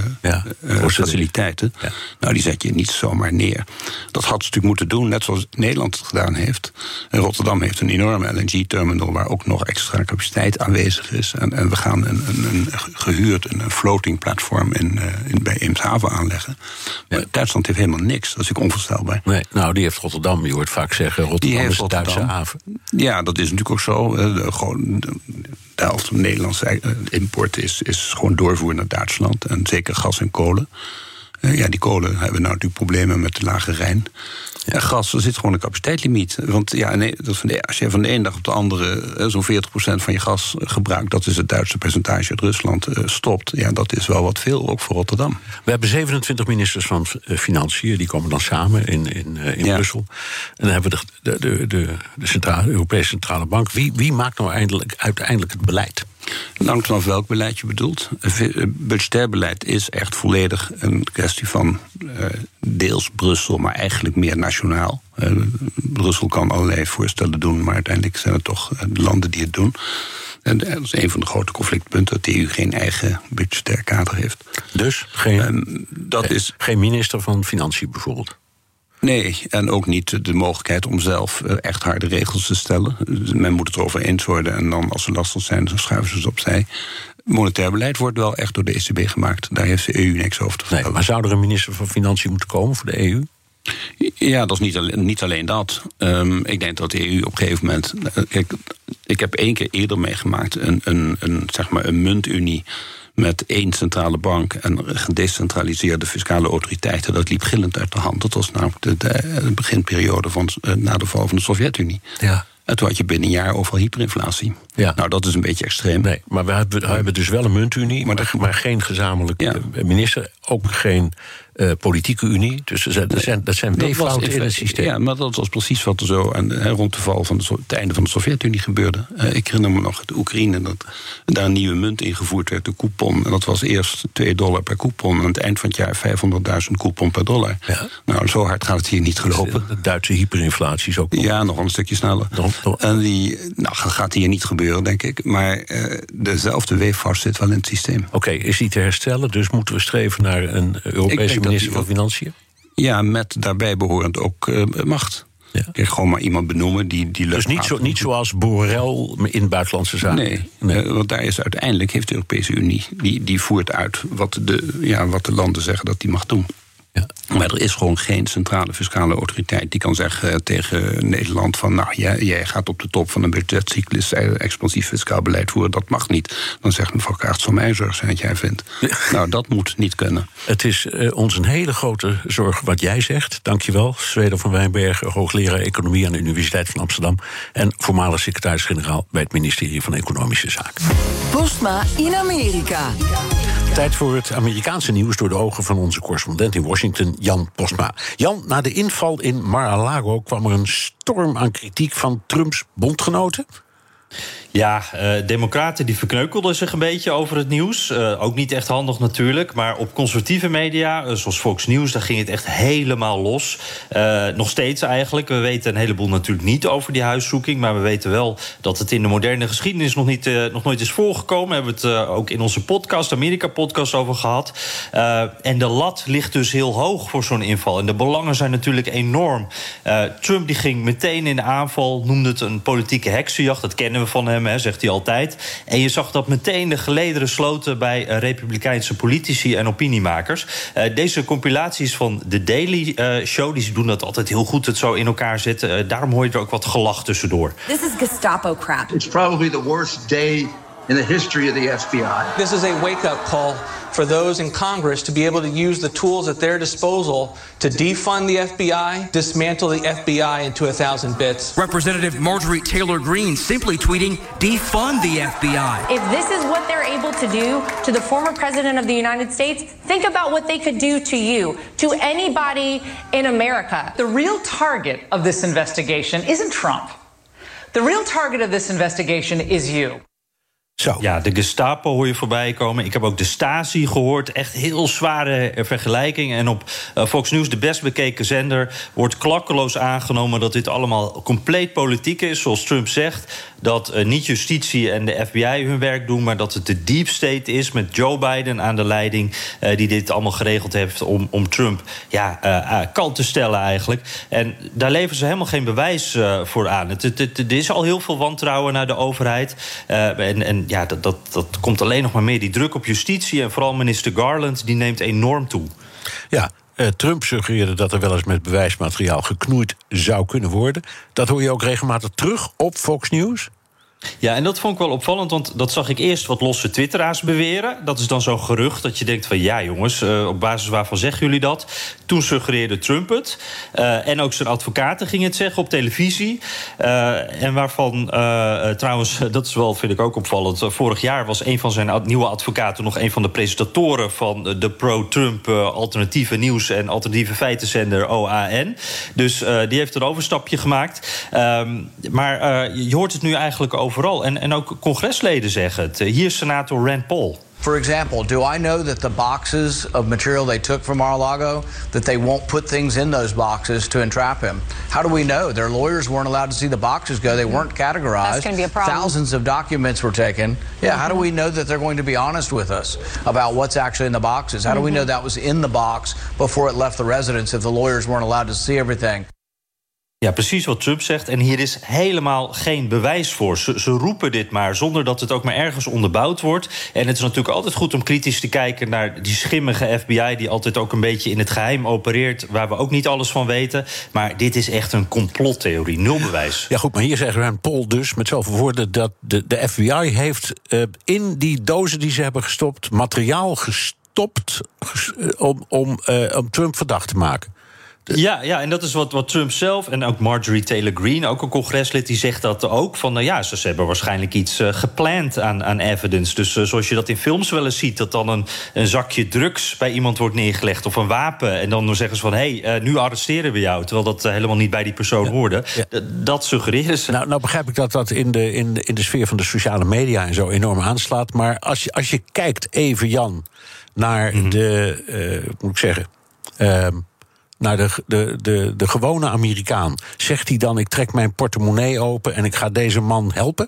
faciliteiten. Ja. Nou, die zet je niet zomaar neer. Dat had ze natuurlijk moeten doen, net zoals Nederland het gedaan heeft. En Rotterdam heeft een enorme LNG-terminal waar ook nog extra capaciteit aanwezig is. En we gaan een floating platform bij Eemshaven aanleggen. Maar Duitsland heeft helemaal niks. Dat is natuurlijk onvoorstelbaar. Nee, nou, die heeft Rotterdam. Je hoort vaak zeggen, Rotterdam is de Duitse haven. Ja, dat is natuurlijk ook zo. De helft van de Nederlandse import is gewoon doorvoer naar Duitsland. En zeker gas en kolen. Die kolen hebben nou natuurlijk problemen met de Lage Rijn. Ja, gas, er zit gewoon een capaciteitslimiet. Want als je van de ene dag op de andere zo'n 40% van je gas gebruikt, dat is het Duitse percentage uit Rusland, stopt. Ja, dat is wel wat veel, ook voor Rotterdam. We hebben 27 ministers van Financiën, die komen dan samen in Brussel. En dan hebben we de Europese Centrale Bank. Wie maakt nou uiteindelijk het beleid? Het hangt vanaf welk beleid je bedoelt. Budgetair beleid is echt volledig een kwestie van deels Brussel, maar eigenlijk meer nationaal. Brussel kan allerlei voorstellen doen, maar uiteindelijk zijn het toch de landen die het doen. En dat is een van de grote conflictpunten, dat de EU geen eigen budgetair kader heeft. Dus geen minister van Financiën bijvoorbeeld? Nee, en ook niet de mogelijkheid om zelf echt harde regels te stellen. Men moet het erover eens worden en dan als ze lastig zijn, dan schuiven ze het opzij. Monetair beleid wordt wel echt door de ECB gemaakt. Daar heeft de EU niks over te vertellen. Nee, maar zou er een minister van Financiën moeten komen voor de EU? Ja, dat is niet alleen dat. Ik denk dat de EU op een gegeven moment... Ik heb 1 keer eerder meegemaakt een muntunie met 1 centrale bank en gedecentraliseerde fiscale autoriteiten. Dat liep gillend uit de hand. Dat was namelijk de beginperiode na de val van de Sovjet-Unie. Ja. En toen had je binnen een jaar overal hyperinflatie. Ja. Nou, dat is een beetje extreem. Nee, maar we hebben dus wel een muntunie, maar geen gezamenlijke minister. Ook geen politieke unie. Dus dat zijn weeffouten in het systeem. Ja, maar dat was precies wat er zo rond de val van het einde van de Sovjet-Unie gebeurde. Ik herinner me nog de Oekraïne, dat daar een nieuwe munt ingevoerd werd, de coupon. En dat was eerst $2 per coupon. En aan het eind van het jaar 500.000 coupon per dollar. Ja. Nou, zo hard gaat het hier niet gelopen. De Duitse hyperinflatie is ook... Ja, nog een stukje sneller. En gaat hier niet gebeuren, denk ik. Maar dezelfde weeffout zit wel in het systeem. Oké, is die te herstellen? Dus moeten we streven naar een Europese minister van Financiën? Ja, met daarbij behorend ook macht. Ja. Kijk, gewoon maar iemand benoemen die dus niet zoals Borrell in buitenlandse zaken? Nee. Want daar is uiteindelijk heeft de Europese Unie... die voert uit wat de landen zeggen dat die mag doen. Ja. Maar er is gewoon geen centrale fiscale autoriteit die kan zeggen tegen Nederland van... nou, jij gaat op de top van een budgetcyclus expansief fiscaal beleid voeren, dat mag niet. Dan zegt mevrouw Kaag, van mij zorg zijn wat jij vindt. Ja. Nou, dat moet niet kunnen. Het is ons een hele grote zorg wat jij zegt. Dankjewel, Zweder van Wijnbergen, hoogleraar economie aan de Universiteit van Amsterdam... en voormalig secretaris-generaal bij het ministerie van Economische Zaken. Postma in Amerika. Tijd voor het Amerikaanse nieuws door de ogen van onze correspondent in Washington, Jan Postma. Jan, na de inval in Mar-a-Lago kwam er een storm aan kritiek van Trumps bondgenoten. Ja, democraten die verkneukelden zich een beetje over het nieuws. Ook niet echt handig natuurlijk. Maar op conservatieve media, zoals Fox News, daar ging het echt helemaal los. Nog steeds eigenlijk. We weten een heleboel natuurlijk niet over die huiszoeking. Maar we weten wel dat het in de moderne geschiedenis nog nooit is voorgekomen. We hebben het ook in onze podcast, Amerika-podcast, over gehad. En de lat ligt dus heel hoog voor zo'n inval. En de belangen zijn natuurlijk enorm. Trump die ging meteen in de aanval, noemde het een politieke heksenjacht. Dat kennen we van hem. Zegt hij altijd. En je zag dat meteen de gelederen sloten bij republikeinse politici en opiniemakers. Deze compilaties van The Daily Show, die doen dat altijd heel goed, het zo in elkaar zetten. Daarom hoor je er ook wat gelach tussendoor. This is Gestapo crap. It's probably the worst day in the history of the FBI. This is a wake-up call for those in Congress to be able to use the tools at their disposal to defund the FBI, dismantle the FBI into 1,000 bits. Representative Marjorie Taylor Greene simply tweeting, defund the FBI. If this is what they're able to do to the former president of the United States, think about what they could do to you, to anybody in America. The real target of this investigation isn't Trump. The real target of this investigation is you. Zo. Ja, de Gestapo hoor je voorbij komen. Ik heb ook de Stasi gehoord. Echt heel zware vergelijking. En op Fox News, de best bekeken zender, wordt klakkeloos aangenomen dat dit allemaal compleet politiek is. Zoals Trump zegt, dat niet justitie en de FBI hun werk doen, maar dat het de deep state is met Joe Biden aan de leiding, die dit allemaal geregeld heeft om Trump kant te stellen eigenlijk. En daar leveren ze helemaal geen bewijs voor aan. Er is al heel veel wantrouwen naar de overheid. Dat komt alleen nog maar meer. Die druk op justitie en vooral minister Garland, die neemt enorm toe. Ja, Trump suggereerde dat er wel eens met bewijsmateriaal geknoeid zou kunnen worden. Dat hoor je ook regelmatig terug op Fox News. Ja, en dat vond ik wel opvallend, want dat zag ik eerst wat losse twitteraars beweren. Dat is dan zo'n gerucht dat je denkt van ja jongens, op basis waarvan zeggen jullie dat? Toen suggereerde Trump het. En ook zijn advocaten gingen het zeggen op televisie. En waarvan trouwens, dat is wel, vind ik ook opvallend, vorig jaar was een van zijn nieuwe advocaten nog een van de presentatoren van de pro-Trump alternatieve nieuws- en alternatieve feitenzender OAN. Dus die heeft een overstapje gemaakt. Maar je hoort het nu eigenlijk overal. En ook congresleden zeggen het. Hier is senator Rand Paul. For example, do I know that the boxes of material they took from Mar-a-Lago, that they won't put things in those boxes to entrap him? How do we know? Their lawyers weren't allowed to see the boxes go. They weren't categorized. That's going to be a problem. Thousands of documents were taken. Yeah, how do we know that they're going to be honest with us about what's actually in the boxes? How do we know that was in the box before it left the residence if the lawyers weren't allowed to see everything? Ja, precies wat Trump zegt. En hier is helemaal geen bewijs voor. Ze roepen dit maar, zonder dat het ook maar ergens onderbouwd wordt. En het is natuurlijk altijd goed om kritisch te kijken naar die schimmige FBI, die altijd ook een beetje in het geheim opereert, waar we ook niet alles van weten. Maar dit is echt een complottheorie, nul bewijs. Ja goed, maar hier zegt Rand Paul dus, met zoveel woorden, dat de FBI heeft in die dozen die ze hebben gestopt, materiaal gestopt om Trump verdacht te maken. Ja, en dat is wat Trump zelf en ook Marjorie Taylor Greene, ook een congreslid, die zegt dat ook. Van ze hebben waarschijnlijk iets gepland aan evidence. Dus zoals je dat in films wel eens ziet, dat dan een zakje drugs bij iemand wordt neergelegd of een wapen. En dan zeggen ze van, nu arresteren we jou. Terwijl dat helemaal niet bij die persoon hoorde. Ja. Dat suggereren ze. Nou begrijp ik dat in de sfeer van de sociale media en zo enorm aanslaat. Maar als je kijkt even, Jan, naar moet ik zeggen, naar de gewone Amerikaan, zegt hij dan, ik trek mijn portemonnee open en ik ga deze man helpen?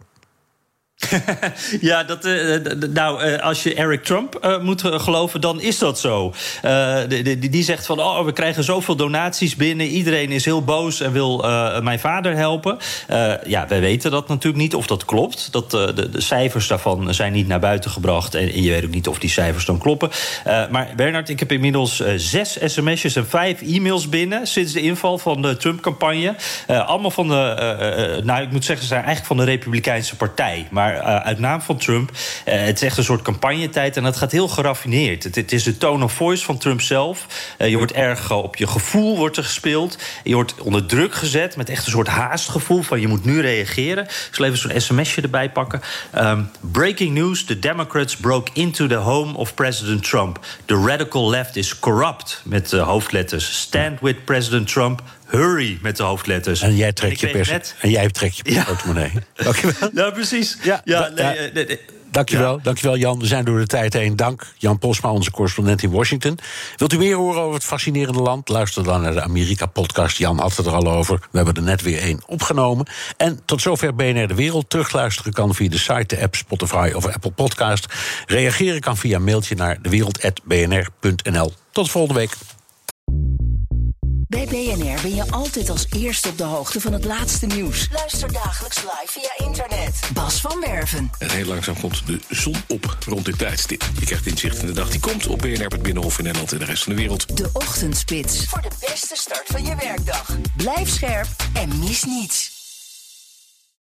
Ja, als je Eric Trump moet geloven, dan is dat zo. Die zegt van, we krijgen zoveel donaties binnen, iedereen is heel boos en wil mijn vader helpen. Wij weten dat natuurlijk niet of dat klopt. De cijfers daarvan zijn niet naar buiten gebracht en je weet ook niet of die cijfers dan kloppen. Maar Bernard, ik heb inmiddels 6 sms'jes en 5 e-mails binnen sinds de inval van de Trump-campagne. Allemaal van ik moet zeggen, ze zijn eigenlijk van de Republikeinse Partij. Maar Maar uit naam van Trump, het is echt een soort campagnetijd en dat gaat heel geraffineerd. Het is de tone of voice van Trump zelf. Je wordt erg op je gevoel wordt er gespeeld. Je wordt onder druk gezet met echt een soort haastgevoel van je moet nu reageren. Ik zal even zo'n sms'je erbij pakken. Breaking news, the Democrats broke into the home of President Trump. The radical left is corrupt, met hoofdletters. Stand with President Trump. Hurry, met de hoofdletters. En jij trekt je portemonnee. Dankjewel. Ja, precies. Dankjewel Jan. We zijn door de tijd heen. Dank Jan Posma, onze correspondent in Washington. Wilt u meer horen over het fascinerende land? Luister dan naar de Amerika-podcast. Jan had het er al over. We hebben er net weer één opgenomen. En tot zover BNR De Wereld. Terugluisteren kan via de site, de app, Spotify of Apple Podcast. Reageren kan via mailtje naar dewereld@bnr.nl. Tot volgende week. Bij BNR ben je altijd als eerste op de hoogte van het laatste nieuws. Luister dagelijks live via internet. Bas van Werven. En heel langzaam komt de zon op rond dit tijdstip. Je krijgt inzicht in de dag die komt op BNR, het Binnenhof in Nederland en de rest van de wereld. De Ochtendspits. Voor de beste start van je werkdag. Blijf scherp en mis niets.